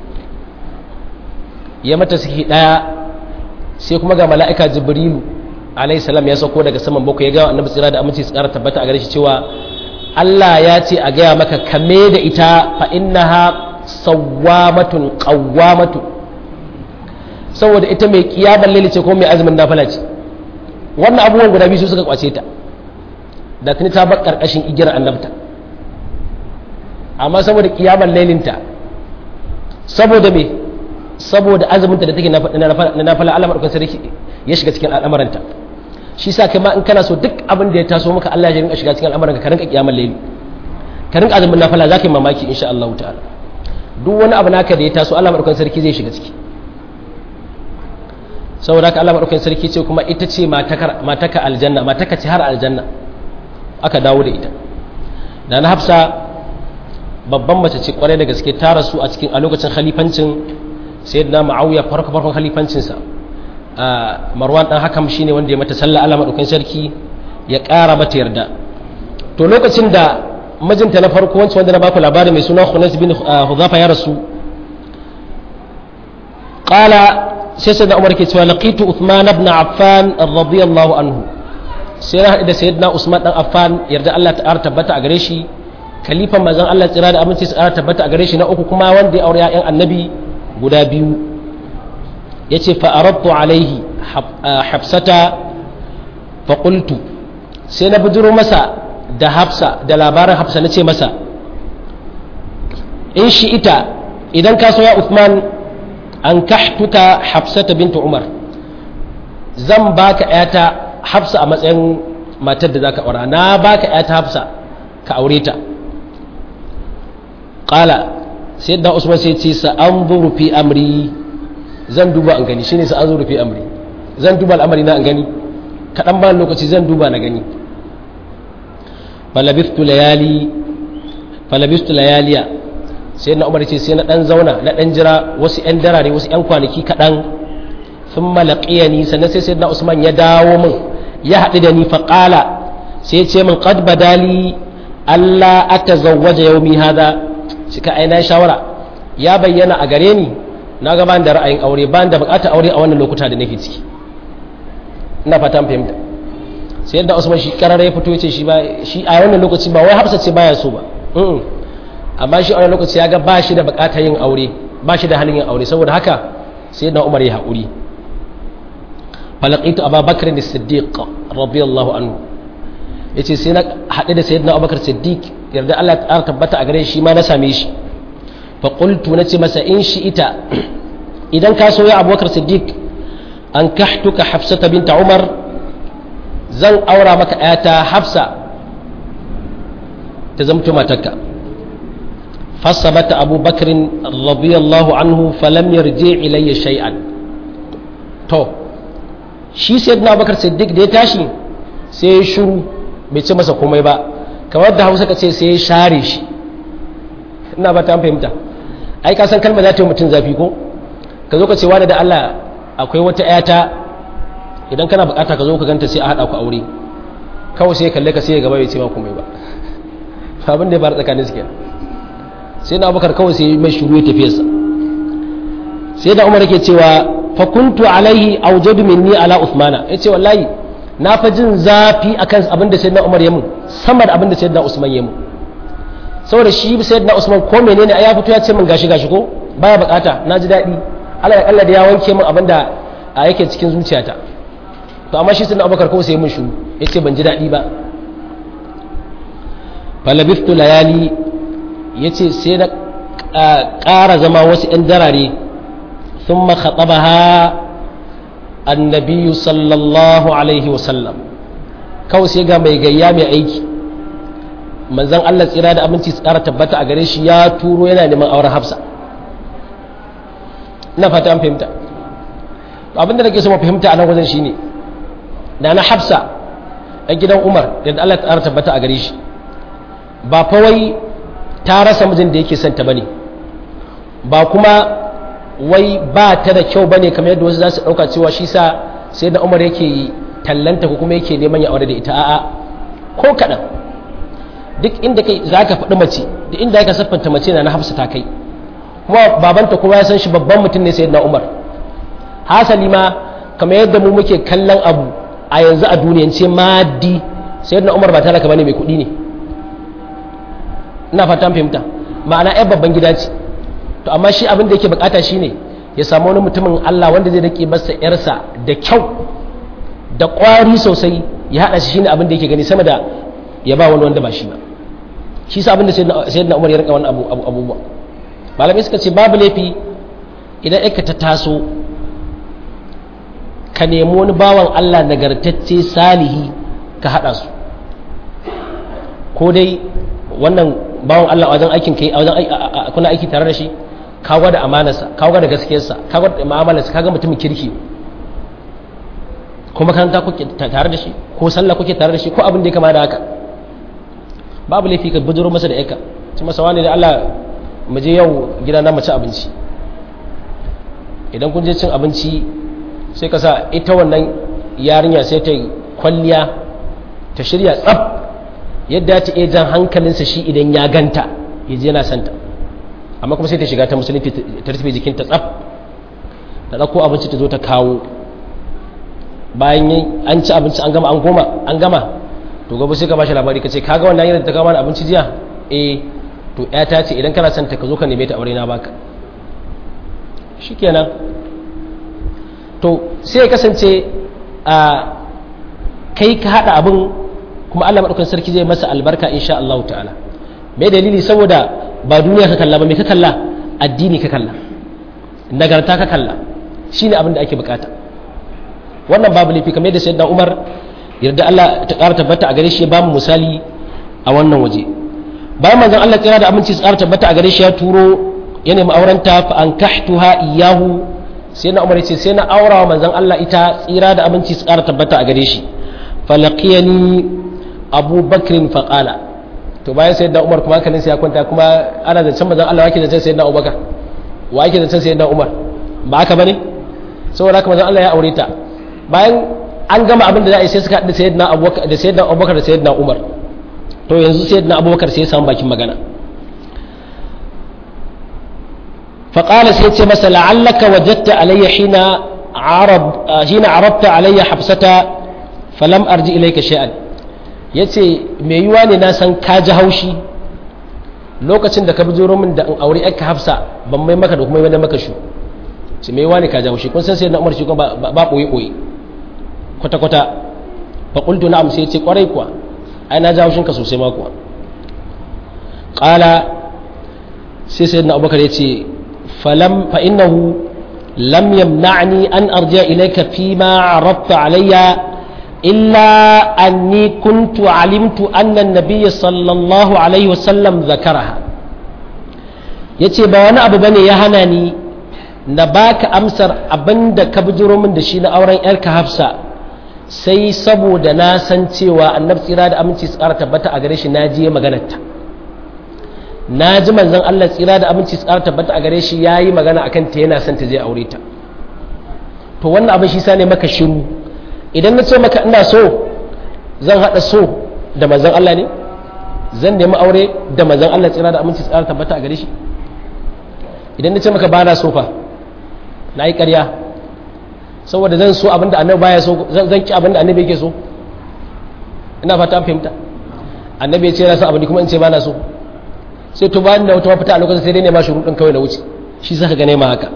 ya mata saki daya sai kuma ga mala'ika jibrilu alayhi salam ya sauko daga saman bakwai ya ga annabi tsira da aminci su tabbata a gare shi cewa Allah ya ce a gaya maka kame da ita fa innaha sawwamatun qawwamatun saboda ita mai kiyaban laili ce ko mai azumin nafila ce wannan abubuwan guda biyu su suka kwace ta da tuni ta bar karkashin igiyar annabta amma saboda kiyaman lailinta saboda me saboda azuminta da take na nafila Allah madaukakin sarki ya shiga cikin al'amuranta shi sa kai ma in kana so duk abin da ya taso maka Allah ya rinka shiga cikin al'amuranka ka rinka kiyaman laili ka rinka azumin nafila zaka yi mamaki insha Allah ta'ala duk wani abu naka da ya taso Allah madaukakin sarki zai shiga ciki saboda haka Allah madaukakin sarki ce kuma ita ce mataka mataka aljanna mataka ce har aljanna aka dawo da ita da na Hafsa babban mace ce kwarai da gaske ta rasu a cikin a lokacin khalifancin sayyidina Muawiya farko farkon khalifancin sa Marwan dan Hakam shine wanda ya mata sallah Allah madaukakin sarki ya ƙara mata yarda to lokacin da mijinta na farko wancan wanda na baku labari mai suna Khunas bin Hudhafa ya rasu qala sai sayyidina Umar ke cewa laqitu Uthman ibn Affan radiyallahu anhu sai na da sayyidina Usman dan Affan yarda Allah ta tabbata a gare shi kalifan manzon Allah tsira da aminci tsara tabbata a gare shi na uku kuma wanda ya aure ƴaƴan annabi guda biyu yace fa aradtu alaihi hafsata fa qultu sai na bujuro masa da hafsa da labarin hafsa nace masa in shi ita idan ka so ya Uthman an kahtuka hafsata bintu Umar zan baka ƴata hafsa a matsayin matar da zaka aura na baka ƴata hafsa ka aure ta qala sayyidina Usman sai ce sa anzuru fi amri zan duba an gani shine sa anzuru fi amri zan duba al'amari na an gani kadan ba lokaci zan duba na gani falabistu layali falabistu layaliya sayyidina Umar ce sai na dan zauna na dan jira wasu yan darare wasu yan kwanaki kadan thumma laqiyani sannan sai sayyidina Usman ya dawo min ya haɗu da ni fa qala sai ya ce min qad badali alla atazawwaja yawmi hada shi ka aina shawara ya bayyana a gare ni na ga ban da ra'ayin aure ban da bukatar aure a wannan lokuta da nake ciki ina fata fahimta sai da Usman shi karara ya fito yace shi ba shi a wannan lokaci ba wai Hafsa ce baya so ba amma shi a wannan lokaci ya ga ba shi da bukatar yin aure ba shi da halin yin aure saboda haka sai da Umar ya haƙuri falaqitu Abu Bakr as-Siddiq radiyallahu anhu yace sai na haɗe da sayyidina Abu Bakr Siddiq yarda Allah ta tabbata a gare shi ma na same shi fa qultu nace masa in shi ita idan ka so ya Abu Bakr Siddiq an kahtuka Hafsata bint Umar zan aura maka ayata Hafsa ta zamto matarka fasabata Abu Bakr radiyallahu anhu falam yarji ilayya shay'an to shi sayyidina Abu Bakr Siddiq da ya tashi sai ya shiru bai ce masa komai ba kamar da Hausa ka ce sai ya share shi ina ba ta fahimta ai ka san kalmar za ta yi mutum zafi ko ka zo ka ce wani da Allah akwai wata ayata idan kana bukata ka zo ka ganta sai a hada ku aure kawai sai ya kalle ka sai ya gaba bai ce ma komai ba abin da ya fara tsakanin su kenan sai na Abubakar kawai sai mai shiru ya tafi sa sai da Umar yake cewa fa kuntu alaihi awjadu minni ala Uthmana yace wallahi na fa jin zafi akan abin da sayyidina Umar ya mun sama da abin da sayyidina Usman ya mun saboda shi sayyidina Usman ko menene ai ya fito ya ce min gashi gashi ko baya bukata na ji dadi Allah ya kalla da ya wanke min abin da yake cikin zuciyata to amma shi sayyidina Abubakar kawai sai mun shiru yace ban ji dadi ba falabithtu layali yace sai na ƙara zama wasu ɗan darare thumma khatabaha annabi sallallahu alaihi wasallam kawai sai ga mai gayya mai aiki manzon Allah tsira da abinci su ƙara tabbata a gare shi ya turo yana neman auren Hafsa ina fata an fahimta abin da nake so mu fahimta a nan wajen shine da na Hafsa a gidan Umar da Allah ta ƙara tabbata a gare shi ba fa wai ta rasa mijin da yake son ta bane ba kuma wai ba ta da kyau bane kamar yadda wasu za su dauka cewa shi sa sai da Umar yake tallanta ko kuma yake neman ya aure da ita a'a ko kadan duk inda kai zaka faɗi mace duk inda ka siffanta mace na na Hafsa ta kai kuma babanta kuma ya san shi babban mutum ne sayyidina Umar hasali ma kamar yadda mu muke kallon abu a yanzu a duniyance maddi sayyidina Umar ba talaka bane mai kuɗi ne ina fatan fahimta ma'ana ai babban gida ce to amma shi abin da yake bukata shine ya samu wani mutumin Allah wanda zai rike masa yarsa da kyau da kwari sosai ya hada shi shine abin da yake gani sama da ya ba wani wanda ba shi ba shi sa abin da sayyidina Umar ya rika wannan abu abubuwa malamai suka ce babu laifi idan ka ta taso ka nemi wani bawan Allah nagartacce salihi ka hada su ko dai wannan bawan Allah a wajen aikin kai a wajen kuna aiki tare da shi ka gwada amanarsa ka gwada gaskiyarsa ka gwada mu'amalarsa ka ga mutumin kirki ko makaranta kuke tare da shi ko sallah kuke tare da shi ko abin da ya kama da haka babu laifi ka bujuro masa da yaka ci masa wani da Allah mu je yau gida na mu ci abinci idan kun je cin abinci sai ka sa ita wannan yarinya sai ta kwalliya ta shirya tsaf yadda ta iya jan hankalinsa shi idan ya ganta ya je yana santa amma kuma sai ta shiga ta musulunci ta rufe jikinta tsaf ta ɗauko abinci ta zo ta kawo bayan an ci abinci an gama an goma an gama to gobe sai ka bashi labari ka ce kaga wannan yana da ta kawo mana abinci jiya eh to ƴata ce idan kana santa ka zo ka neme ta aure na baka shikenan to sai ya kasance a kai ka haɗa abin kuma Allah madaukakin sarki zai masa albarka insha Allah ta'ala me dalili saboda ba duniya ka kalla ba me ka kalla addini ka kalla nagarta ka kalla shine abin da ake bukata wannan babu laifi kamar yadda sayyidina Umar yarda Allah ta ƙara tabbata a gare shi ya bamu misali a wannan waje bayan manzon Allah tsira da aminci su ƙara tabbata a gare shi ya turo ya nemi aurenta fa ankahtuha iyahu sai na Umar ya ce sai na aura wa manzon Allah ita tsira da aminci su ƙara tabbata a gare shi falaqiyani Abu Bakrin faƙala to bayan sai da Umar kuma hankalin sai ya kwanta kuma ana zancen mazan Allah wake zancen sai da Abubakar wa ake zancen sai da Umar ba haka bane saboda haka mazan Allah ya aure ta bayan an gama abin da za a yi sai suka haɗu sayyidina Abubakar da sayyidina Abubakar da sayyidina Umar to yanzu sayyidina Abubakar sai ya samu bakin magana faƙala sai ce masa la'allaka wajadta alayya hina arab hina arabta alayya habsata falam arji ilayka shay'an yace me yiwa ne na san ka ji haushi lokacin da ka bijiro min da in aure aka Hafsa ban mai maka da kuma mai maka shu ce me yiwa ne ka ji haushi kun san sai na Umar shi kuma ba boye boye kwata kwata fa qultu na'am sai yace kwarai kuwa ai na ji haushin ka sosai ma kuwa qala sai sayyidina Abubakar yace falam fa innahu lam yamna'ni an arja ilayka fima 'aradta alayya إلا أني كنت علمت أن النبي صلى الله عليه وسلم ذكرها yace ba wani abu bane ya hana ni na baka amsar abinda ka bijiro min da shi na auren yarka Hafsa sai saboda na san cewa annabi tsira da aminci tsara tabbata a gare shi na ji maganar ta na ji manzon Allah tsira da aminci tsara tabbata a gare shi yayi magana akan ta yana son ta je aure ta to wannan abin shi sa ne maka shiru idan na ce maka ina so zan haɗa so da manzon Allah ne zan nemi aure da manzon Allah tsira da aminci tsara tabbata a gare shi idan na ce maka ba na so fa na yi ƙarya saboda zan so abinda annabi baya so zan ki abinda annabi yake so ina fata an fahimta annabi ya ce yana so abin kuma in ce ba na so sai to bayan da wata mafita a lokacin sai dai ne ma shuruɗin kawai na wuce shi zaka gane ma haka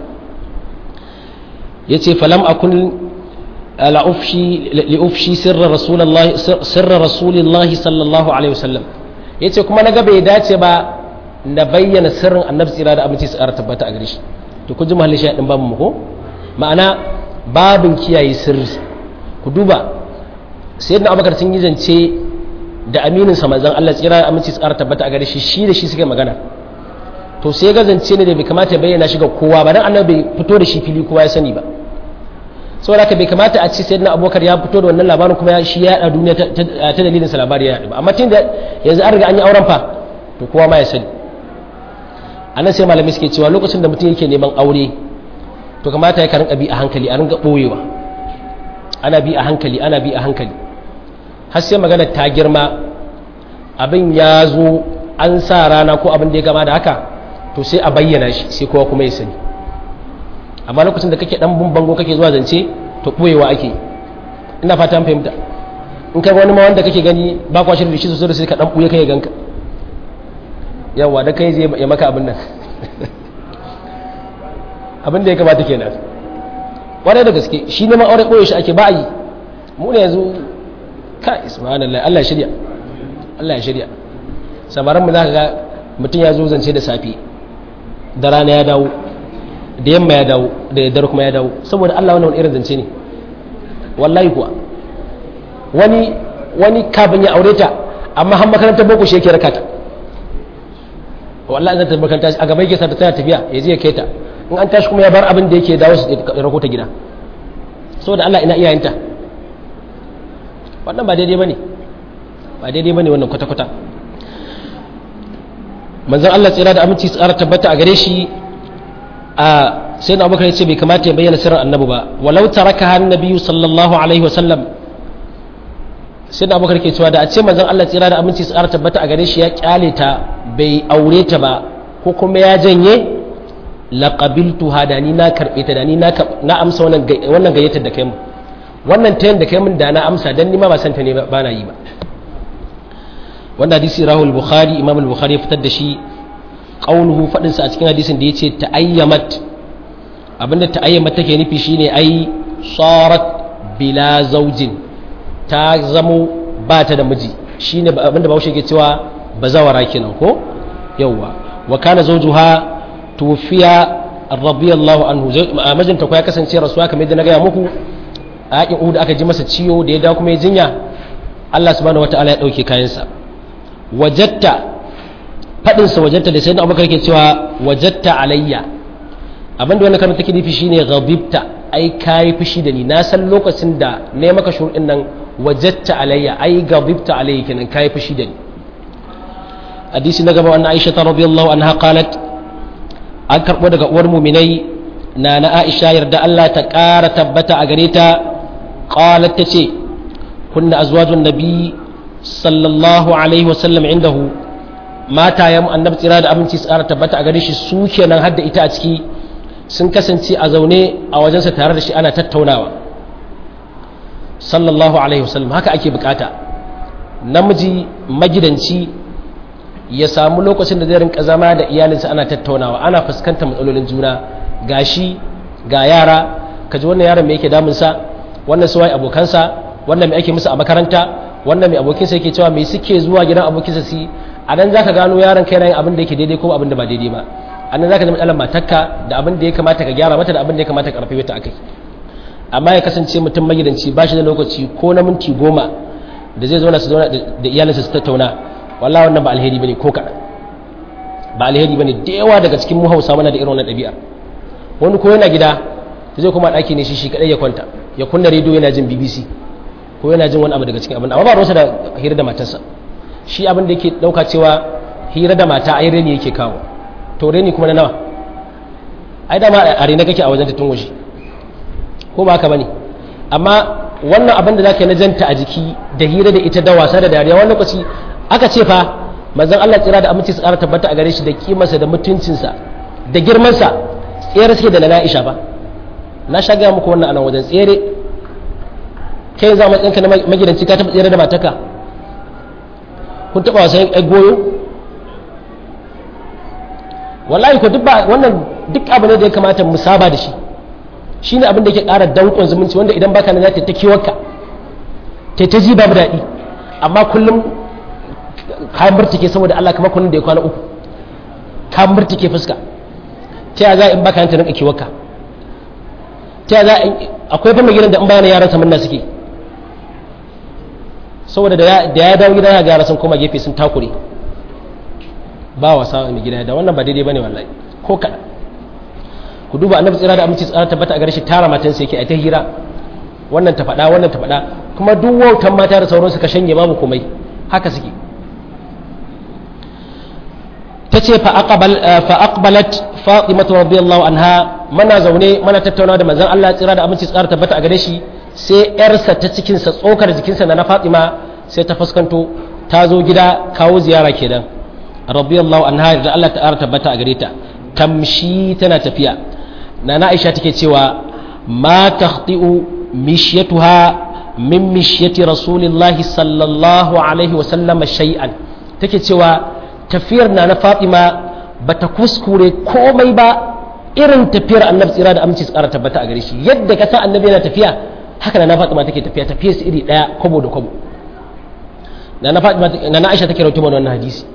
yace falam akun ala ufshi li ufshi sirra rasulullahi sirra rasulillahi sallallahu alaihi wasallam yace kuma naga bai dace ba na bayyana sirrin annabi tsira da aminci su ƙara tabbata a gare shi to kun ji mahallin shi din babu mu ko ma'ana babin kiyaye sirri ku duba sayyidina Abubakar sun yi zance da aminin sa manzon Allah tsira da aminci su ƙara tabbata a gare shi shi da shi suke magana to sai ga zance ne da bai kamata ya bayyana shi ga kowa ba dan annabi bai fito da shi fili kowa ya sani ba saboda haka bai kamata a ce sayyidina Abubakar ya fito da wannan labarin kuma shi ya yada duniya ta dalilin sa labari ya yada ba amma tun da yanzu an riga an yi auren fa to kowa ma ya sani anan sai malamai suke cewa lokacin da mutum yake neman aure to kamata ya karin bi a hankali a ringa boyewa ana bi a hankali ana bi a hankali har sai magana ta girma abin ya zo an sa rana ko abin da ya gama da haka to sai a bayyana shi sai kowa kuma ya sani amma lokacin da kake dan bin bango kake zuwa zance to boyewa ake ina fata an fahimta in kai wani ma wanda kake gani ba kwa shirin da shi sosai sai ka dan buye kai ganka yawa da kai zai ya maka abin nan abin da ya kamata kenan kwarai da gaske shi ne ma aure boye shi ake ba yi mu ne yanzu kai subhanallah Allah ya shirya Allah ya shirya samaran mu zaka ga mutum ya zo zance da safi da rana ya dawo da yamma ya dawo da yaddar kuma ya dawo saboda Allah wannan irin zance ne wallahi kuwa wani wani kafin ya aure ta amma har makarantar boko shi yake raka ta wallahi zan tafi makaranta a gaba yake sa ta tana tafiya ya je ya kai ta in an tashi kuma ya bar abin da yake dawo su rako ta gida saboda Allah ina iyayenta wannan ba daidai bane ba daidai bane wannan kwata kwata manzon Allah tsira da aminci tsara tabbata a gare shi a sai na Abubakar ya ce bai kamata ya bayyana sirrin annabi ba walau tarakaha annabi sallallahu alaihi wasallam sai na Abubakar ke cewa da a ce manzon Allah tsira da aminci tsara tabbata a gare shi ya kyale ta bai aure ta ba ko kuma ya janye laqabiltu hadani na karbe ta da ni na na amsa wannan wannan gayyatar da kai mu wannan tayin da kai mun da na amsa dan ni ma ba san ta ne ba na yi ba wannan hadisi rahul bukhari imam al-bukhari ya fitar da shi qauluhu fadin sa a cikin hadisin da yace ta'ayyamat abinda ta'ayyamat take nufi shine ai sarat bila zaujin ta zamo ba ta da miji shine abinda Bahaushe ke cewa bazawara kenan ko yawa wa kana zawjuha tufiya radiyallahu anhu mijinta ko ya kasance rasuwa kamar yadda na gaya muku a yakin Uhud aka ji masa ciwo da ya dawo kuma ya jinya Allah subhanahu wataala ya dauke kayansa wajatta fadinsa wajatta da sayyidina Abubakar yake cewa wajatta alayya abinda wannan kalmar take nufi shine ghadibta ai kai fushi da ni na san lokacin da ne maka shuruɗin nan wajatta alayya ai ghadibta alayya kenan kai fushi da ni hadisi na gaba wannan Aisha radhiyallahu anha qalat an karbo daga uwar mu'minai na na Aisha yarda Allah ta ƙara tabbata a gare ta qalat tace kunna azwajun nabi sallallahu alaihi wasallam indahu mata ya annabi tsira da abinci su ƙara tabbata a gare shi su kenan hadda ita a ciki sun kasance a zaune a wajensa tare da shi ana tattaunawa sallallahu alaihi wasallam haka ake bukata namiji magidanci ya samu lokacin da zai rinka zama da iyalinsa ana tattaunawa ana fuskantar matsalolin juna gashi ga yara kaji wannan yaron me yake damunsa wannan suwaye abokansa wannan me ake musu a makaranta wannan me abokinsa yake cewa me suke zuwa gidan abokinsa su a nan zaka gano yaron kai yin abin da yake daidai ko abin da ba daidai ba a nan zaka ji matsalar matarka da abin da ya kamata ka gyara mata da abin da ya kamata ka karfafe ta akai amma ya kasance mutum magidanci ba shi da lokaci ko na minti goma da zai zauna su zauna da iyalinsa su tattauna wallahi wannan ba alheri bane ko kaɗan ba alheri bane da yawa daga cikin mu Hausa muna da irin wannan ɗabi'a wani ko yana gida zai kuma ɗaki ne shi shi kaɗai ya kwanta ya kunna rediyo yana jin B B C ko yana jin wani abu daga cikin abin amma ba ruwansa da hira da matarsa shi abin da yake ɗauka cewa hira da mata ai reni yake kawo to reni kuma na nawa ai dama a rena kake a wajen ta tun waje ko ba haka bane amma wannan abin da zaka yi na janta a jiki da hira da ita da wasa da dariya wani lokaci aka ce fa manzon Allah tsira da aminci su ƙara tabbata a gare shi da kimarsa da mutuncinsa da girmansa tsere suke da na Aisha ba na sha gaya muku wannan anan wajen tsere kai za mu tsinka na magidanci ka taɓa tsere da mataka kun taɓa wasan ai goyo wallahi ko duk ba wannan duk abu ne da ya kamata mu saba da shi shine abin da yake ƙara danƙon zumunci wanda idan baka nan za ta ta kiwarka ta ta ji babu daɗi amma kullum ka murtike saboda Allah kamar kullum da ya kwana uku ka murtike fuska ta ya za in baka nan ta rinka kiwarka ta ya za akwai fa mai gidan da in bayan yaran sa munna suke saboda da ya dawo gidan ya ga yaran sun koma gefe sun takure ba wasa mai gida da wannan ba daidai bane wallahi ko kada ku duba annabi tsira da aminci tsara tabbata a gare shi tara matan sai yake a ta hira wannan ta faɗa wannan ta faɗa kuma duk wautan mata da sauransu ka shanye babu komai haka suke tace fa aqbal fa aqbalat fatimah radiyallahu anha mana zaune mana tattauna da manzon Allah tsira da aminci tsara tabbata a gare shi sai yarsa ta cikin sa tsokar jikinsa na Fatima sai ta fuskanto ta zo gida kawo ziyara kenan radiyallahu anha da Allah ta'ala tabbata a gare ta tamshi tana tafiya nana Aisha take cewa ma takhti'u mishyatuha min mishyati rasulillahi sallallahu alaihi wa sallam shay'an take cewa tafiyar nana Fatima bata kuskure komai ba irin tafiyar annabi tsira da aminci tsara tabbata a gare shi yadda ka san annabi yana tafiya haka nana Fatima take tafiya tafiyar su iri daya kwabo da kwabo nana Fatima nana Aisha take rawaito mana wannan hadisi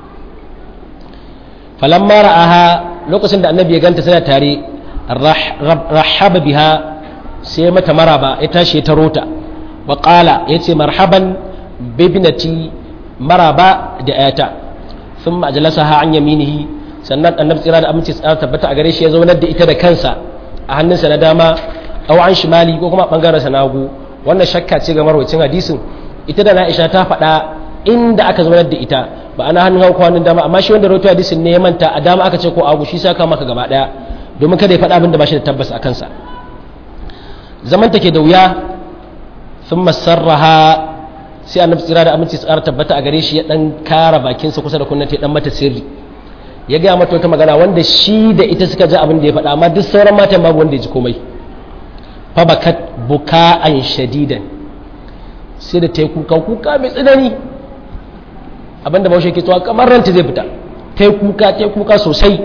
falamma ra'aha lokacin da annabi ya ganta suna tare rahaba biha sai mata maraba ya tashi ya taro ta wa qala yace marhaban bibnati maraba da ayata thumma ajlasaha an yaminihi sannan annabi tsira da aminci tsara tabbata a gare shi ya zaunar da ita da kansa a hannunsa na dama aw an shimali ko kuma bangaren sa na hagu wannan shakka ce ga marwacin hadisin ita da Aisha ta faɗa inda aka zaunar da ita ba ana hannun hagu hannun dama amma shi wanda rawaito hadisin ne ya manta a dama aka ce ko abu shi saka maka gaba daya domin kada ya faɗa abin da ba shi da tabbas a kansa zaman take da wuya thumma sarraha sai annabi tsira da aminci tsara tabbata a gare shi ya dan kara bakinsa kusa da kunnata ya dan mata sirri ya ga mata wata magana wanda shi da ita suka ji abin da ya faɗa amma duk sauran matan babu wanda ya ji komai fa bakat buka'an shadidan sai da ta yi kuka kuka mai tsanani abinda baushe ke tsawa kamar ranta zai fita ta yi kuka ta yi kuka sosai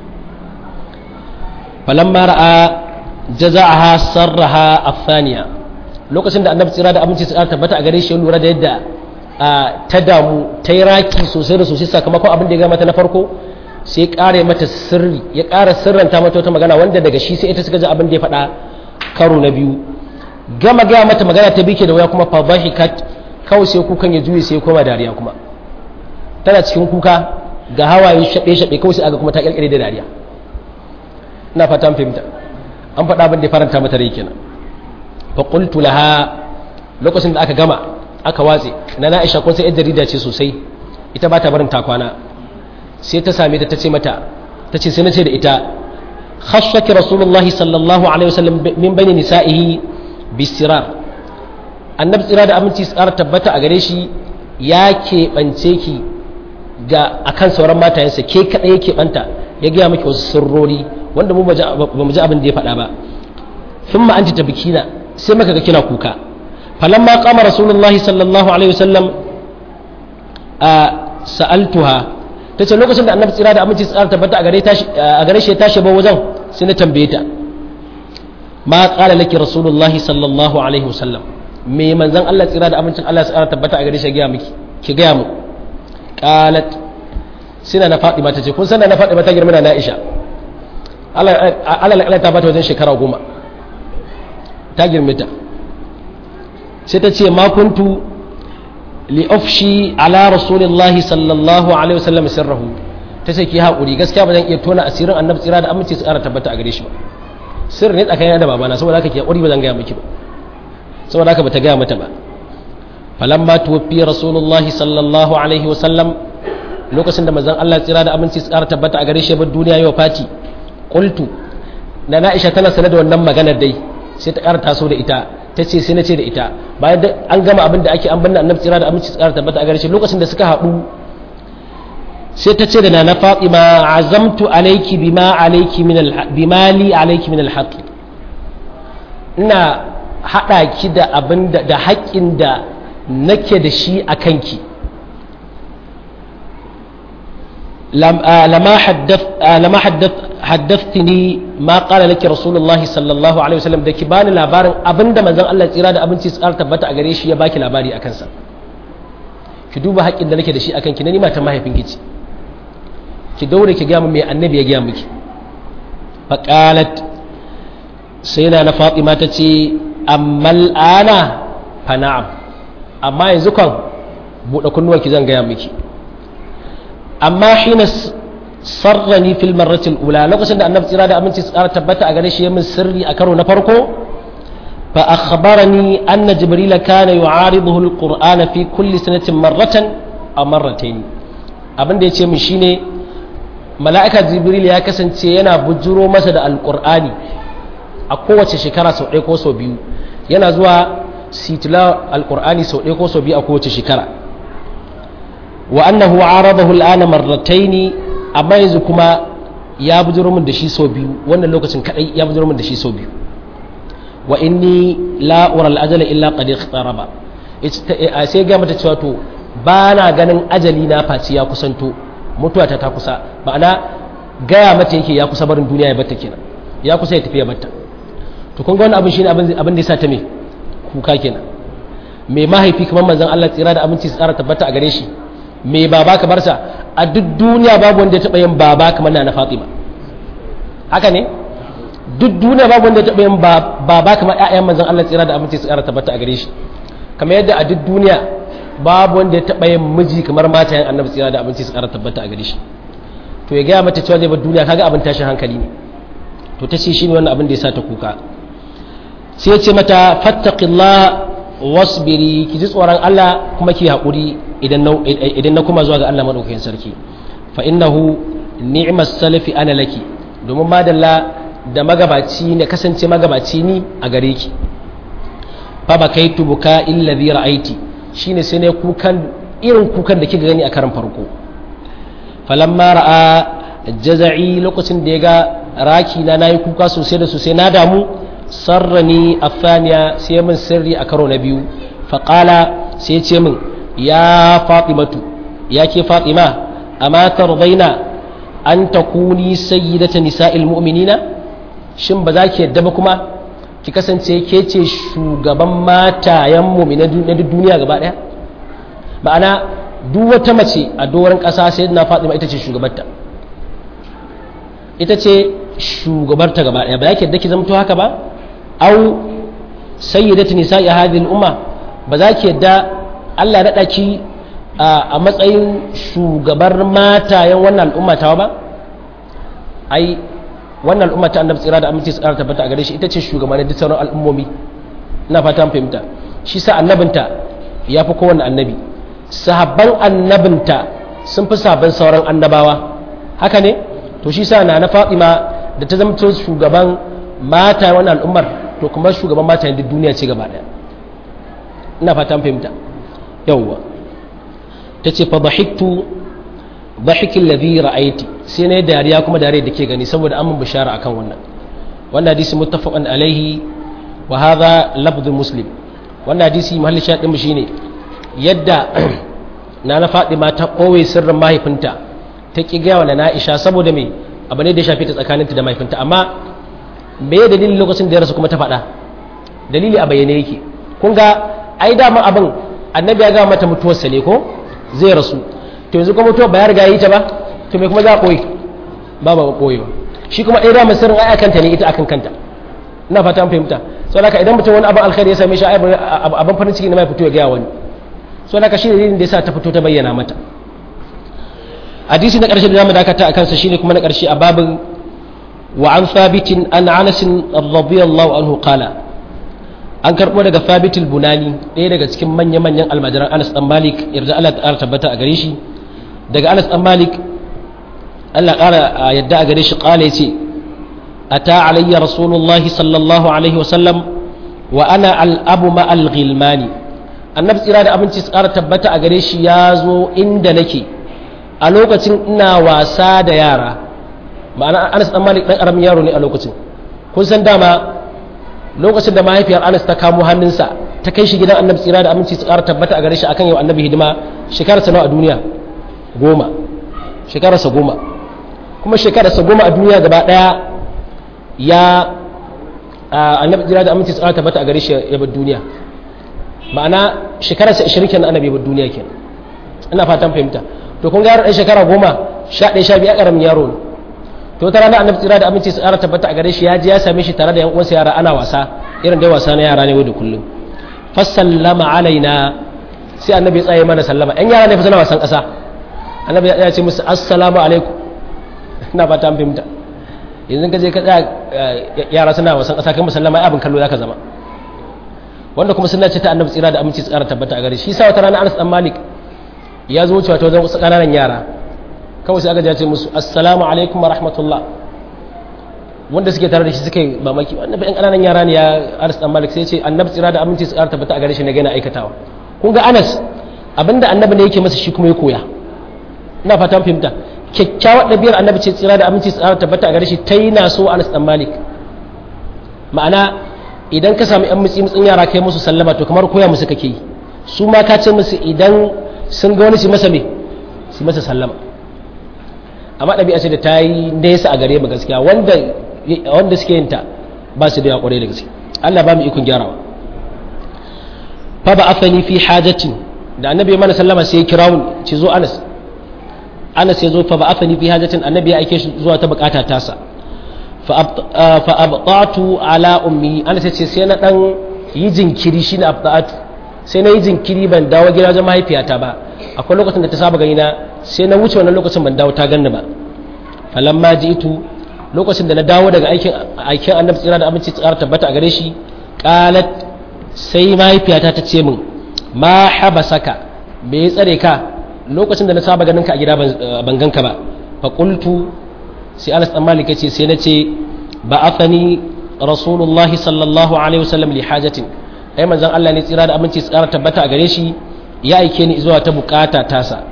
falamma ra'a jaza'aha sarraha afaniya lokacin da annabi tsira da aminci su tabbata a gare shi lura da yadda ta damu ta yi raki sosai da sosai sakamakon abin da ya gama ta na farko sai ƙara mata sirri ya ƙara sirranta mata wata magana wanda daga shi sai ita suka ji abin da ya faɗa karo na biyu gama gaya mata magana ta bike da waya kuma fabahikat kawai sai kukan ya juye sai ya koma dariya kuma tana cikin kuka ga hawaye shaɓe-shaɓe kawai sai aga kuma ta ƙirƙire da dariya ina fata an fahimta an faɗa abin da ya faranta mata rai kenan fa qultu laha lokacin da aka gama aka watse na Aisha kun sai yar jarida ce sosai ita ba ta barin ta kwana sai ta same ta tace mata tace sai nace da ita khashshaki rasulullahi sallallahu alaihi wasallam min bayni nisa'ihi bisirar annabi tsira da aminci tsara tabbata a gare shi ya keɓance ki ga akan sauran matayensa ke kaɗai ya keɓanta ya gaya maki wasu sirrori wanda mu ba mu ji abin da ya faɗa ba sun ma anti tabikina sai maka ga kina kuka falamma qama rasulullahi sallallahu alaihi wasallam a sa'altuha tace lokacin da annabi tsira da aminci tsara tabbata a gare tashi a gare shi ya tashi ba wajen sai na tambaye ta ma qala laki rasulullahi sallallahu alaihi wasallam me manzon Allah tsira da amincin Allah tsara tabbata a gare shi ga miki ki ga mu qalat sina na Fatima tace kun san na Fatima ta girma na Aisha Allah Allah ta bata wajen shekara goma ta girme ta sai ta ce ma kuntu li afshi ala rasulillahi sallallahu alaihi wasallam sirrahu ta ce ki haƙuri gaskiya ba zan iya tona asirin annabi tsira da aminci su ƙara tabbata a gare shi ba sirri ne tsakanin da babana saboda haka ki haƙuri ba zan gaya miki ba saboda haka ba ta gaya mata ba falamma tuwaffi rasulullahi sallallahu alaihi wasallam lokacin da manzon Allah tsira da aminci su ƙara tabbata a gare shi ba duniya yau fati qultu na Aisha tana sanar da wannan maganar dai sai ta ƙara taso da ita ta ce sai na ce da ita bayan an gama abin da ake an banna annabi tsira da aminci tsara tabbata a gare shi lokacin da suka haɗu sai ta ce da nana Fatima azamtu alayki bima alayki min al bima li alayki min al haqq ina hada ki da abin da da haƙƙin da nake da shi a kanki lama haddath lama haddath haddathni ma qala laki rasulullahi sallallahu alaihi wasallam da ki bani labarin abinda manzon Allah tsira da abinci tsara tabbata a gare shi ya baki labari akan sa ki duba haƙƙin da nake da shi akan ki na nima ta mahaifin ki ce ki daure ki ga mu me annabi ya ga miki fa qalat sai na na Fatima ta ce ammal ana fa na'am amma yanzu kan bude kunnuwanki zan ga miki amma hina sarrani fil marratil ula lokacin da annabi tsira da aminci su ƙara tabbata a gare shi yamin sirri a karo na farko fa akhbarani anna jibril kana yu'ariduhu alqur'ana fi kulli sanatin marratan aw marratayn abin da yace min shine mala'ika jibril ya kasance yana bujuro masa da alqur'ani a kowace shekara sau ɗaya ko sau biyu yana zuwa sitila alqur'ani sau ɗaya ko sau biyu a kowace shekara wa annahu aradahu al'ana marratayn amma yanzu kuma ya bujuro min da shi sau biyu wannan lokacin kadai ya bujuro min da shi sau biyu wa inni la ura al-ajala illa qad iqtaraba sai ga mata cewa to ba na ganin ajali na faci ya kusanto mutuwa ta ta kusa ma'ana gaya mata yake ya kusa barin duniya ya batta kenan ya kusa ya tafi ya batta to kun ga wannan abin shine abin abin da yasa ta me kuka kenan me mahaifi kamar manzon Allah tsira da aminci tsara tabbata a gare shi me baba ka barsa a duk duniya babu wanda ya taɓa yin baba kamar na Fatima haka ne duk duniya babu wanda ya taɓa yin baba kamar ƴaƴan manzon Allah tsira da aminci su ƙara tabbata a gare shi kamar yadda a duk duniya babu wanda ya taɓa yin miji kamar matayen annabi tsira da aminci su ƙara tabbata a gare shi to ya gaya mata cewa zai bar duniya kaga abin tashin hankali ne to ta ce shine wannan abin da ya sa ta kuka sai ya ce mata fattaqillah wasbiri ki ji tsoron Allah kuma ki haƙuri idan na idan na kuma zuwa ga Allah madaukakin sarki fa innahu ni'mas salafi ana laki domin madalla da magabaci ne kasance magabaci ni a gare ki fa bakaitu buka illazi ra'aiti shine sai ne kukan irin kukan da kika gani a karan farko falamma ra'a jaza'i lokacin da ya ga raki na nayi kuka sosai da sosai na damu sarrani afaniya sai min sirri a karo na biyu faƙala sai ce min ya fatimatu ya ke fatima amma tardaina an takuni sayyidata nisa'il mu'minina shin ba za ki yadda ba kuma ki kasance ke ce shugaban matayen mu'mina na duniya gaba daya ma'ana duk wata mace a doron ƙasa sai na fatima ita ce shugabarta ita ce shugabarta gaba daya ba za ki yadda ki zamto haka ba au sayyidatu nisa'i hadhihi al-umma ba za ki yadda Allah ya ki a matsayin shugabar matayen wannan al'umma tawa ba ai wannan al'umma ta annabi tsira da aminci su tabbata a gare shi ita ce shugabannin duk sauran al'ummomi ina fata an fahimta shi sa annabinta ya fi kowanne annabi sahabban annabinta sun fi sahabban sauran annabawa haka ne to shi sa na na Fatima da ta zama shugaban mata wannan al'ummar to kuma shugaban mata duk duniya ce gaba daya ina fata an fahimta yawwa tace fa dhahiktu dhahikin ladhi ra'aiti sai ne dariya kuma dariya da ke gani saboda an mun bishara akan wannan wannan hadisi muttafaqan alaihi wa hadha lafdh muslim wannan hadisi mahallin shaɗin mu shine yadda na na Fatima ta ɓoye sirrin mahaifinta ta ƙi gaya wa na Aisha saboda me abu ne da ya shafi ta tsakaninta da mahaifinta, amma me ya dalilin lokacin da ya rasu kuma ta faɗa? Dalili a bayyane yake. Kun ga ai dama abin annabi ya gaya mata mutuwarsa ne ko zai rasu, to yanzu kuma mutuwar ba ya riga yi ta ba, to me kuma za a ɓoye? ba ba ɓoye ba. Shi kuma ɗaya dama sirrin ai akanta ne ita akan kanta. Ina fata an fahimta. Saboda haka idan mutum wani abin alkhairi ya same shi abin farin ciki ne mai fito ya gaya wani. Saboda haka shi ne dalilin da yasa ta fito ta bayyana mata. Hadisi na ƙarshe da zamu dakata a kansa shine kuma na ƙarshe a babin wa an thabitin an Anas radiyallahu anhu qala, an karɓo daga Thabit al-Bunani ɗaya daga cikin manya-manyan almajiran Anas dan Malik yarda Allah ta tabbata a gare shi, daga Anas dan Malik Allah ƙara yadda a gare shi qala yace ata alayya rasulullahi sallallahu alaihi wa sallam wa ana al-abu ma al-ghilmani, annabi tsira da abinci su ƙara tabbata a gare shi ya zo inda nake a lokacin ina wasa da yara. Ma'ana Anas dan Malik dan karamin yaro ne a lokacin. Kun san dama lokacin da mahaifiyar Anas ta kamo hannunsa ta kai shi gidan annabi tsira da aminci su ƙara tabbata a gare shi akan yau annabi hidima, shekararsa nawa a duniya? Goma. Shekararsa goma. Kuma shekararsa goma a duniya gaba ɗaya ya annabi tsira da aminci su ƙara tabbata a gare shi ya bar duniya. Ma'ana shekararsa ishirin kenan annabi ya bar duniya kenan. Ina fatan fahimta. To kun ga ɗan shekara goma, sha ɗaya, sha biyu ƙaramin yaro ne. To ta rana annabi tsira da aminci su ƙara tabbata a gare shi ya je ya same shi tare da yan uwansa yara ana wasa, irin dai wasa na yara ne wanda kullum. Fasallama alaina, sai annabi ya tsaye mana sallama. Yan yara ne fa suna wasan ƙasa. Annabi ya ce musu assalamu alaikum. Ina fata an fahimta. Yanzu ka je ka tsaya yara suna wasan ƙasa kai musallama ai abin kallo zaka zama. Wanda kuma sunna ce ta annabi tsira da aminci su ƙara tabbata a gare shi. Sa wata rana Anas dan Malik ya zo wucewa ta wajen wasu ƙananan yara, kawai sai aka ce musu assalamu alaikum wa rahmatullah. Wanda suke tare da shi suka yi mamaki, wannan ba 'yan ƙananan yara ne ya Anas dan Malik, sai ya ce annabi tsira da aminci su ƙara tabbata a gare shi ne ga yana aikatawa. Kun ga Anas abinda annabi ne yake masa shi kuma ya koya. Ina fatan fahimta. Kyakkyawar ɗabi'ar annabi ce tsira da aminci su ƙara tabbata a gare shi ta yi na so Anas dan Malik. Ma'ana idan ka samu 'yan mutsi mutsin yara kai musu sallama to kamar koya musu kake yi. Su ma ka ce musu idan sun ga wani su masa me su masa sallama. Amma ɗabi'a ce da ta yi nesa a gare mu gaskiya, wanda wanda suke yin ta ba su da yaƙwarai da gaske. Allah ba mu ikon gyarawa. Fa ba afani fi hajatin, da annabi mana sallama sai ya kira mu ce zo Anas. Anas ya zo fa ba afani fi hajatin, annabi ya aike shi zuwa ta bukata tasa. Fa abta'tu ala ummi, Anas ya ce sai na dan yi jinkiri shine abta'tu. Sai na yi jinkiri ban dawo gida wajen mahaifiyata ba, akwai lokacin da ta saba gani na sai na wuce wannan lokacin ban dawo ta ganni ba. Falamma ji'tu, lokacin da na dawo daga aikin aikin annabi tsira da abinci tsara tabbata a gare shi, qalat, sai mahaifiyata ta ce min ma habasaka, me ya tsare ka lokacin da na saba ganin ka a gida ban ganka ba. Fa qultu, sai Anas dan Malik yace sai na ce ba'athani rasulullahi sallallahu alaihi wasallam li hajatin, ai manzon Allah ne tsira da aminci tsara tabbata a gare shi ya aike ni zuwa ta bukata tasa.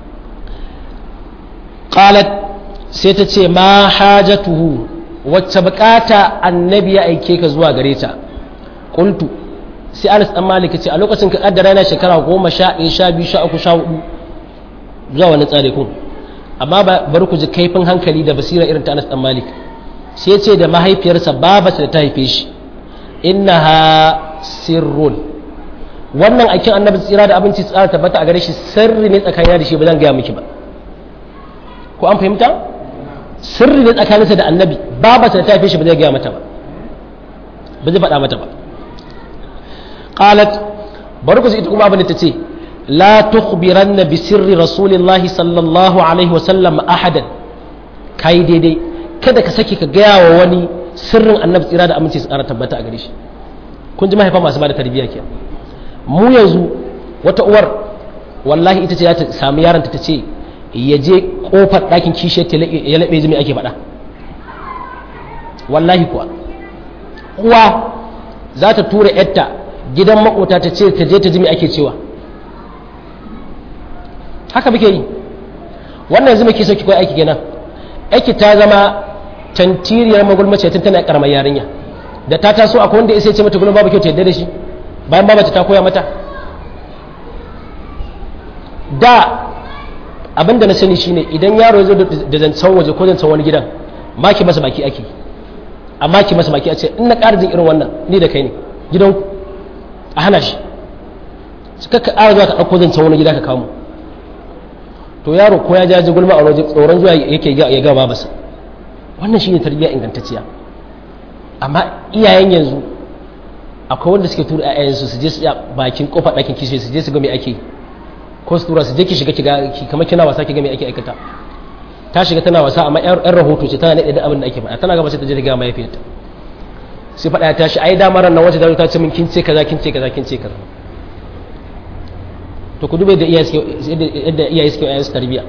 Qalat, sai ta ce ma hajatuhu, wacce bukata annabi ya aike ka zuwa gare ta? Qultu, sai Anas dan Malik ce a lokacin ka kaddara yana shekara goma sha ɗaya sha biyu sha uku sha hudu zuwa wani tsare kun, amma bari ku ji kaifin hankali da basira irin ta Anas dan Malik. Sai ce da mahaifiyarsa babarsa da ta haife shi, innaha sirrun, wannan aikin annabi tsira da abinci tsara tabbata a gare shi sirri ne tsakanin da shi, ba zan gaya miki ba. Ko an fahimta? Sirri ne tsakaninsa da annabi, babarsa da ta haife shi ba zai gaya mata ba, ba zai faɗa mata ba. Qalat, bari ku ji ita kuma abin da ta ce, la tukhbiranna bi sirri rasulillahi sallallahu alaihi wa sallam ahadan, kai daidai, kada ka saki ka gaya wa wani sirrin annabi tsira da aminci tsara tabbata a gare shi. Kun ji mahaifa masu ba da tarbiyya ke. Mu yanzu wata uwar wallahi ita ce za ta sami yaronta ta ce ya je kofar ɗakin kishiyar ta ya laɓe ji mai ake faɗa. Wallahi kuwa uwa za ta tura yarta gidan makota ta ce ta je ta ji mai ake cewa. Haka muke yi. Wannan yanzu muke so ki koyi aiki kenan. Aiki ta zama tantiriyar magulmace tun tana karamar yarinya. Da ta taso akwai wanda ya sai ce mata gulma babu kyau ta yadda da shi. bayan babarta ta koya mata? Da abinda na sani shine idan yaro ya zo da zancen waje ko zancen wani gidan maki masa baki ake, amma ki masa baki a ce in na ƙara jin irin wannan ni da kai ne gidan a hana shi suka ka ƙara zuwa ka ɗauko zancen wani gida ka kawo mu. To yaro ko ya jaji gulma a waje tsoron zuwa yake ya ga babarsa. Wannan shine tarbiyya ingantacciya. Amma iyayen yanzu akwai wanda suke tura ƴaƴansu su je su ya bakin kofar ɗakin kishi su je su ga me ake, ko su tura su je ki shiga ki ga kamar kina wasa ki ga me ake aikata. Ta shiga tana wasa amma ƴan rahoto ce tana naɗe da abin da ake faɗa, tana gaba sai ta je ta ga mahaifiyarta. Sai faɗa ta shi ai dama ran nan wace da ta ce min kin ce kaza kin ce kaza kin ce kaza. To ku dube da iyaye suke yadda iyaye suke ƴaƴansu tarbiyya.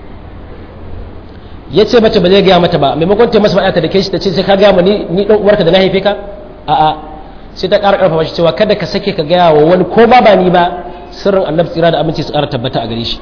Ya ce mata ba zai gaya mata ba, maimakon ta masa faɗa ta da kai shi ta ce sai ka gaya ma ni ni dan uwarka da na haife ka? A'a, sai ta ƙara ƙarfafa shi cewa kada ka sake ka gaya wa wani ko ba ba ni ba sirrin annabi tsira da aminci su ƙara tabbata a gare shi.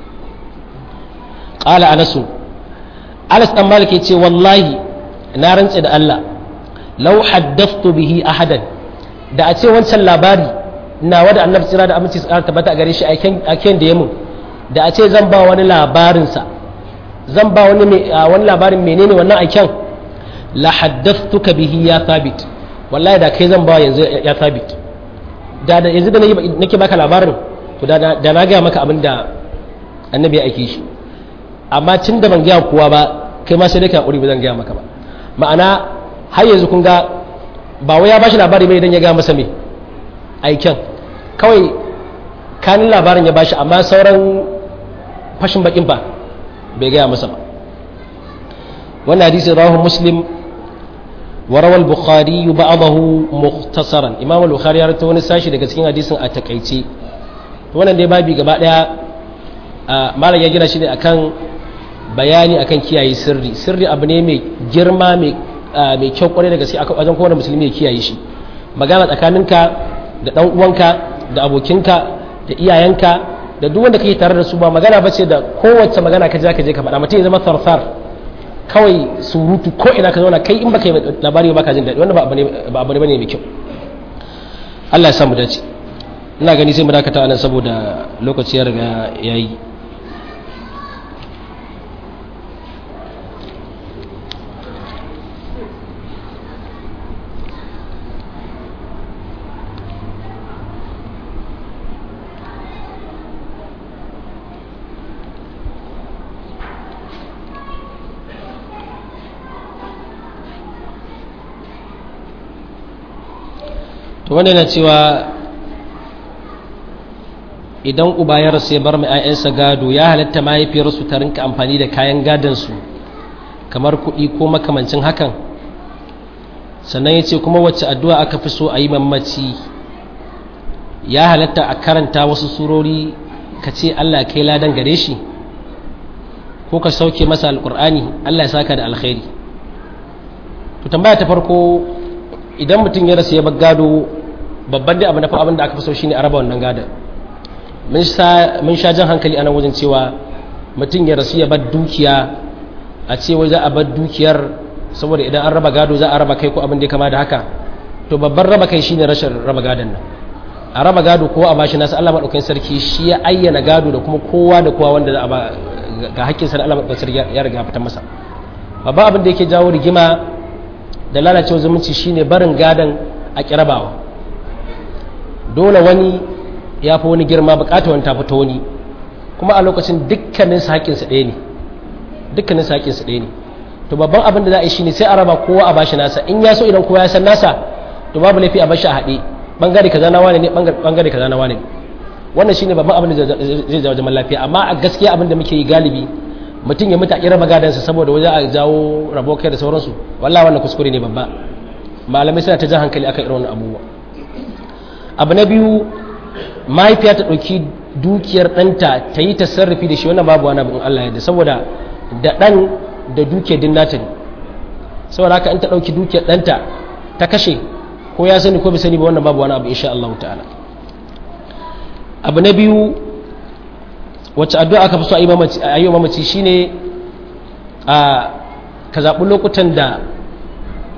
Qala Anas Anas dan Malik ya ce wallahi na rantse da Allah law haddathtu bihi ahadan, da a ce wancan labari nawa da annabi tsira da aminci su ƙara tabbata a gare shi aken da yamin, da a ce zan ba wani labarinsa zan ba wani wani labarin menene wannan aiken, la haddathtuka bihi ya thabit, wallahi da kai zan ba yanzu ya thabit, da da yanzu da nake baka labarin to da da na ga maka abin da annabi ya aike shi, amma tun da ban ga kowa ba kai ma sai dai ka hakuri ba zan ga maka ba. Ma'ana har yanzu kun ga ba wai ya bashi labari bai idan ya ga masa me aiken, kawai kanin labarin ya bashi amma sauran fashin bakin ba bai gaya masa ba. wannan hadisi rawahu muslim wa rawal bukhari ba'dahu mukhtasaran, imam al-bukhari ya rawaito wani sashi daga cikin hadisin a takaice. Wannan dai babi gaba daya malam ya gina shi ne akan bayani akan kiyaye sirri. Sirri abu ne mai girma mai mai kyau kwarai da gaske wajen kowane musulmi ya kiyaye shi. Magana tsakaninka da dan uwanka da abokinka da iyayenka da duk wanda kake tare da su ba magana bace da kowace magana ka je ka je ka faɗa, mutum ya zama sarsar kawai surutu ko ina ka zauna kai in baka yi labari ba ka jin daɗi, wannan ba abu ne ba abu ne bane mai kyau. Allah ya sa mu dace. Ina gani sai mu dakata anan saboda lokaci ya riga yayi. To wanda yana cewa idan uba ya rasu ya bar mai 'ya'yansa gado, ya halatta mahaifiyarsu ta rinka amfani da kayan gadonsu kamar kuɗi ko makamancin hakan. Sannan ya ce kuma wacce addu'a aka fi so a yi mamaci, ya halatta a karanta wasu surori ka ce Allah kai ladan gare shi, ko ka sauke masa alƙur'ani Allah ya saka da alkhairi. To tambaya ta farko, idan mutum ya rasu ya bar gado, babban dai abu na abin da aka fi so shine a raba wannan gadon. mun sha jan hankali a nan wajen cewa mutum ya rasu ya bar dukiya, a ce wai za a bar dukiyar saboda idan an raba gado za a raba kai ko abin da ya kama da haka. To babban raba kai shine rashin raba gadon nan. A raba gado kowa a bashi nasa, Allah madaukakin sarki shi ya ayyana gado da kuma kowa da kowa wanda za a ba ga hakkinsa da Allah madaukakin sarki ya riga fitar masa. Babban abin da yake jawo rigima da lalacewar zumunci shine barin gadon a kirabawa. Dole wani ya fi wani girma, bukatar wani ta fito wani, kuma a lokacin dukkanin su haƙƙinsu ɗaya ne dukkanin su haƙƙinsu ɗaya ne to babban abin da za a yi shine sai a raba kowa a bashi nasa. In ya so idan kowa ya san nasa to babu laifi a bashi a haɗe, bangare kaza na wane ne bangare kaza na wane ne. Wannan shine babban abin da zai jawo zaman lafiya. Amma a gaskiya abin da muke yi galibi, mutum ya mutu a raba gadansa saboda waje a jawo rabo kai da sauransu, wallahi wannan kuskure ne babba. Malamai suna ta jan hankali akan irin wannan abubuwa. Abu na biyu, mahaifiya ta ɗauki dukiyar ɗanta ta yi tasarrufi da shi, wannan babu wani abin Allah ya da, saboda da ɗan da dukiyar din nata ne. Saboda haka in ta ɗauki dukiyar ɗanta ta kashe, ko ya sani ko bai sani ba, wannan babu wani abu insha Allah ta'ala. Abu na biyu, wacce addu'a aka fi so a yi mamaci shine a ka zaɓi lokutan da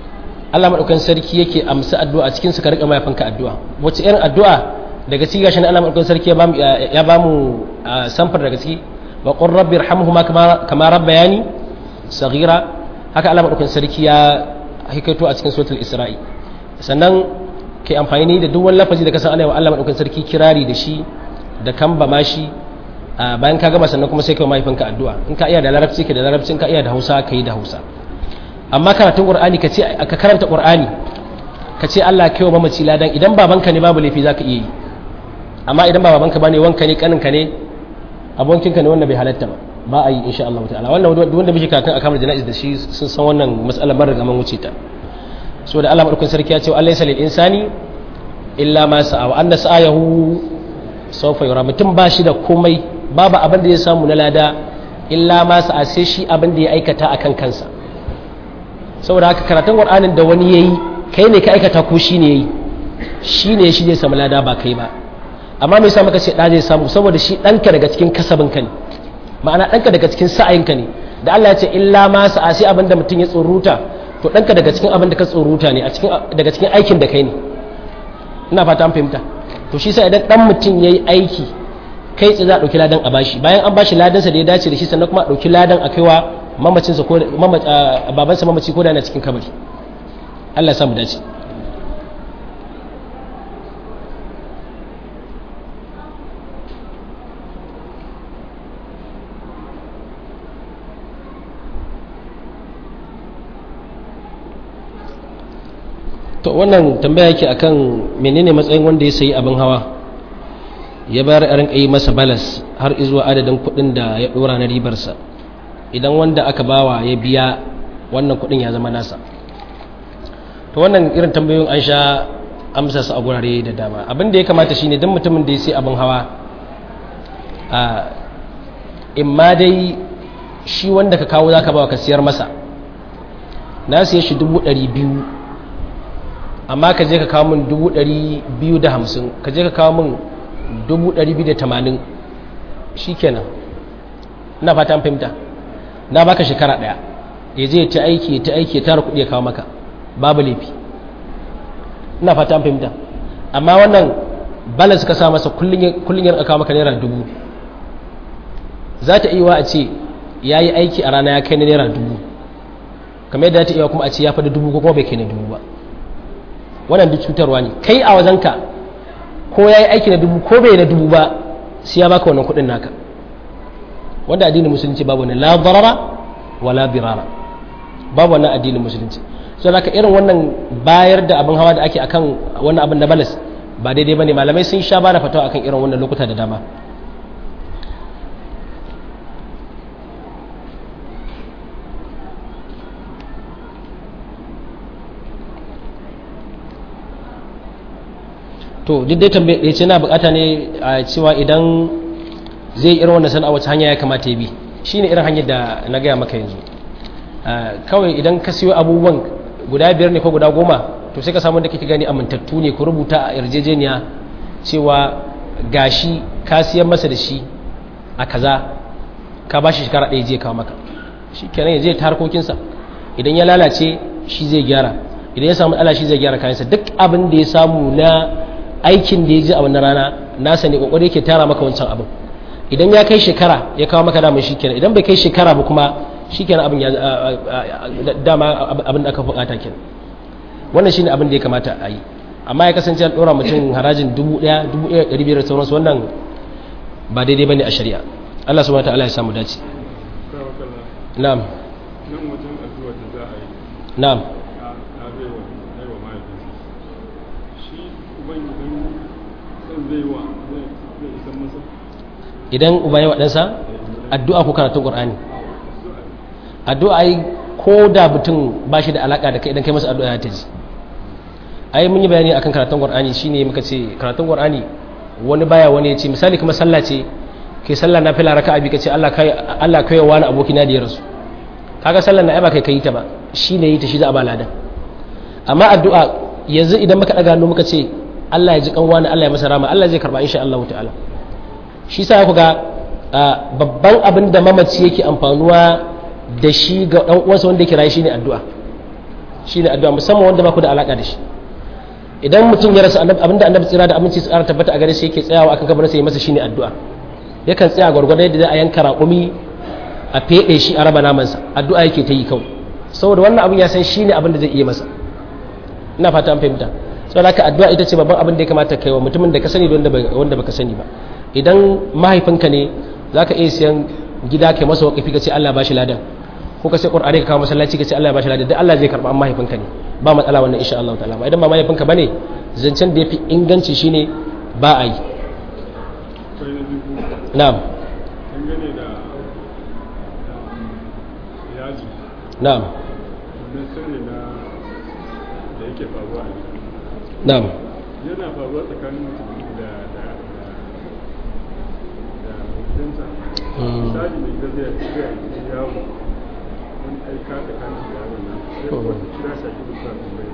Allah madaukakin sarki yake amsa addu'a cikin su ka rika mahaifanka addu'a wace irin addu'a daga ciki gashi Allah madaukakin sarki ya bamu ya bamu samfur daga ciki wa qur rabbi irhamhuma kama kama rabbayani saghira haka Allah madaukakin sarki ya hikaito a cikin suratul isra'i sannan kai amfani da duk wani lafazi da ka san Allah madaukakin sarki kirari da shi da kamba mashi bayan ka gama sannan kuma sai kai mahaifinka addu'a in ka iya da larabci ka da larabci in ka iya da Hausa kai da Hausa amma karatun Qur'ani ka ce ka karanta Qur'ani ka ce Allah kai wa mamaci ladan idan babanka ne babu laifi zaka iya yi amma idan ba babanka bane wanka ne kaninka ne abokinka ne wanda bai halatta ba ba a yi insha Allah ta'ala wannan wanda muke karatun a kamar jana'iz da shi sun san wannan mas'alar bar ga man wuce ta so da Allah madaukakin sarki ya ce Allah ya salil insani illa ma sa'a wa anna sa'ayahu sawfa yura mutum ba shi da komai babu abin da ya samu na lada illa ma sa'a sai shi abin da ya aikata akan kansa saboda haka karatun Qur'anin da wani yayi kai ne ka aikata ko shi ne yayi shi ne shi zai samu lada ba kai ba amma me yasa muka ce da zai samu saboda shi danka daga cikin kasabin ka ne ma'ana danka daga cikin sa'ayinka ne da Allah ya ce illa ma sa'a sai abin da mutum ya tsoruta to danka daga cikin abin da ka tsoruta ne a cikin daga cikin aikin da kai ne ina fata an fahimta to shi sa idan dan mutum yayi aiki kai tsaye za a dauki ladan a bashi bayan an bashi ladan sa da ya dace da shi sannan kuma a dauki ladan a kaiwa mamacin sa ko babansa mamaci ko da yana cikin kabari Allah ya samu dace to wannan tambaya yake akan menene matsayin wanda ya sayi abin hawa ya bayar a rinka yi masa balas har izuwa adadin kuɗin da ya ɗora na ribarsa idan wanda aka bawa ya biya wannan kuɗin ya zama nasa to wannan irin tambayoyin an sha amsa su a gurare da dama abin da ya kamata shine don mutumin da ya sai abin hawa a in ma dai shi wanda ka kawo za ka bawa ka siyar masa na siya shi dubu ɗari biyu amma ka je ka kawo min dubu ɗari biyu da hamsin ka je ka kawo min dubu ɗari biyu da tamanin shi kenan ina fata an fahimta na baka shekara ɗaya ya je ta aiki ta aiki ya tara kuɗi ya kawo maka babu laifi ina fata an fahimta amma wannan balance ka sa masa kullum ya kawo maka naira dubu za ta iya a ce ya yi aiki a rana ya kai na naira dubu kamar yadda ta iya kuma a ce ya faɗi dubu ko kuma bai kai na dubu ba wannan duk cutarwa ne kai a wajenka ko ya yi aiki na dubu ko bai na dubu ba sai ya baka wannan kuɗin naka wanda addinin musulunci babu wannan la darara wala dirara babu wannan addinin musulunci so haka irin wannan bayar da abin hawa da ake akan wannan abin na balas ba daidai bane malamai sun sha ba da fatawa akan irin wannan lokuta da dama to duk dai tambaye ya ce na bukata ne a cewa idan zai irin wannan sana'a wacce hanya ya kamata ya bi shine irin hanyar da na gaya maka yanzu kawai idan ka siyo abubuwan guda biyar ne ko guda goma to sai ka samu da kake gani amintattu ne ku rubuta a yarjejeniya cewa gashi ka siyan masa da shi a kaza ka ba shi shekara ɗaya je kawo maka shi kenan ya je ta harkokinsa idan ya lalace shi zai gyara idan ya samu ala shi zai gyara kayansa duk abin da ya samu na aikin da ya ji a wannan rana nasa ne kokari yake tara maka wancan abin idan ya kai shekara ya kawo maka daman shikenan idan bai kai shekara ba kuma shikenan abin ya dama abin da aka bukata kenan wannan shine abin da ya kamata a yi amma ya kasance an dora mutum harajin dubu ɗaya dubu ɗaya ɗari biyar da sauransu wannan ba daidai bane a shari'a Allah subhanahu wa ta'ala ya samu dace na'am nan wajen addu'a da za a yi na'am idan uba ya waɗansa addu'a ko karatun ƙur'ani addu'a yi ko da mutum ba shi da alaƙa da kai idan kai masa addu'a ya ta ji ai mun yi bayani akan karatun ƙur'ani shine muka ce karatun ƙur'ani wani baya wani ya ce misali kuma sallah ce kai sallah na fila raka'a bi ka ce Allah kai Allah kai wani abokina da ya rasu kaga sallar na ai ba kai kai ta ba shine yi ta shi za a ba ladan amma addu'a yanzu idan muka daga hannu muka ce Allah ya ji kan wani Allah ya masa rama Allah zai karba insha Allah ta'ala shi sa ku ga babban abin da mamaci yake amfanuwa da shi ga dan uwansa wanda yake rayu shine addu'a shine addu'a musamman wanda ba ku da alaka da shi idan mutum ya rasa abinda annabi tsira da aminci su ƙara tabbata a gare shi yake tsayawa akan kabarin sai masa shine addu'a yakan tsaya gwargwado yadda za a yanka raƙumi a feɗe shi a raba namansa addu'a yake ta yi kawai saboda wannan abin ya san shine abin da zai iya masa ina fata an fahimta saboda haka addu'a ita ce babban abin da ya kamata kai wa mutumin da ka sani da wanda baka sani ba idan mahaifinka ne zaka iya siyan gida kai masa waƙafi ka ce Allah ba shi ladan ko ka sai Qur'ani ka kawo masallaci ka ce Allah ba shi ladan duk Allah zai karba mahaifinka ne ba matsala wannan insha Allah ta'ala idan ba mahaifinka bane zancen da yafi inganci shine ba a yi na'am dangane da yaji na'am wannan sirri na da yake faruwa a gida na'am yana faruwa tsakanin mutum da da da mutunta misali mai gaza ya tsaya a yawo wani aika tsakanin da yaron nan sai wata kira shi a gidan sa tambaye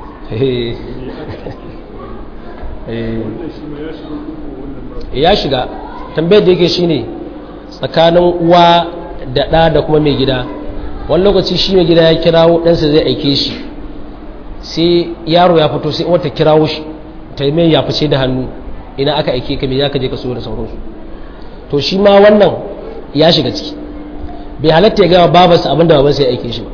wannan shi ma ya shiga kuku wannan ba ya shiga tambayar da yake shine tsakanin uwa da ɗa da kuma mai gida wani lokaci shi mai gida ya kirawo ɗansa zai aike shi sai yaro ya fito sai wata kirawo shi ta mai ya fice da hannu ina aka aike ka me za ka je ka so da sauransu to shi ma wannan ya shiga ciki bai halatta ya gawa babarsa abinda babansa ya aike shi ba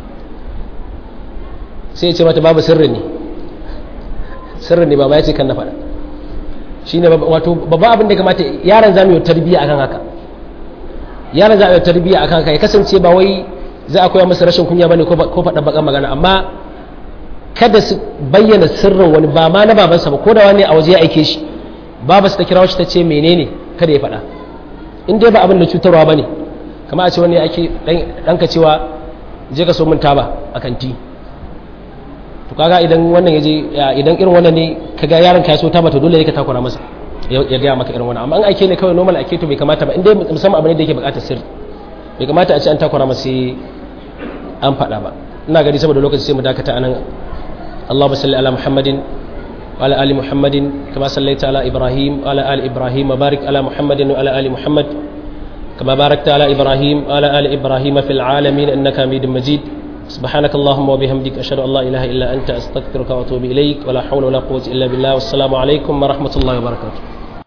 sai ya ce mata babu sirri ne sirri ne baba ya ce kan na faɗa shi ne wato babban abin da kamata yaron za mu yi tarbiyya akan haka yaron za a yi tarbiyya akan haka ya kasance ba wai za a koya masa rashin kunya bane ko faɗa bakan magana amma kada su bayyana sirrin wani ba ma na babansa ba ko da wani a waje ya aike shi babarsa ta kira shi ta ce menene kada ya faɗa in dai ba abin da cutarwa bane kamar a ce wani ake ɗanka cewa je ka so min taba a kanti to kaga idan wannan yaje idan irin wannan ne kaga yaron ka so taba to dole ne ka takura masa ya ga maka irin wannan amma an aike ne kawai normal ake to bai kamata ba in dai musamman abin da yake bukatar sirri bai kamata a ce an takura masa sai an faɗa ba ina gani saboda lokaci sai mu dakata anan Allahumma salli ala Muhammadin wa ala ali Muhammadin kama sallaita ala Ibrahim wa ala ali Ibrahim wa barik ala Muhammadin wa ala ali Muhammad kama barakta ala Ibrahim wa ala ali Ibrahim fil alamin innaka Hamidum Majid سبحانك اللهم وبحمدك أشهد أن لا إله إلا أنت أستغفرك وأتوب إليك ولا حول ولا قوة إلا بالله والسلام عليكم ورحمة الله وبركاته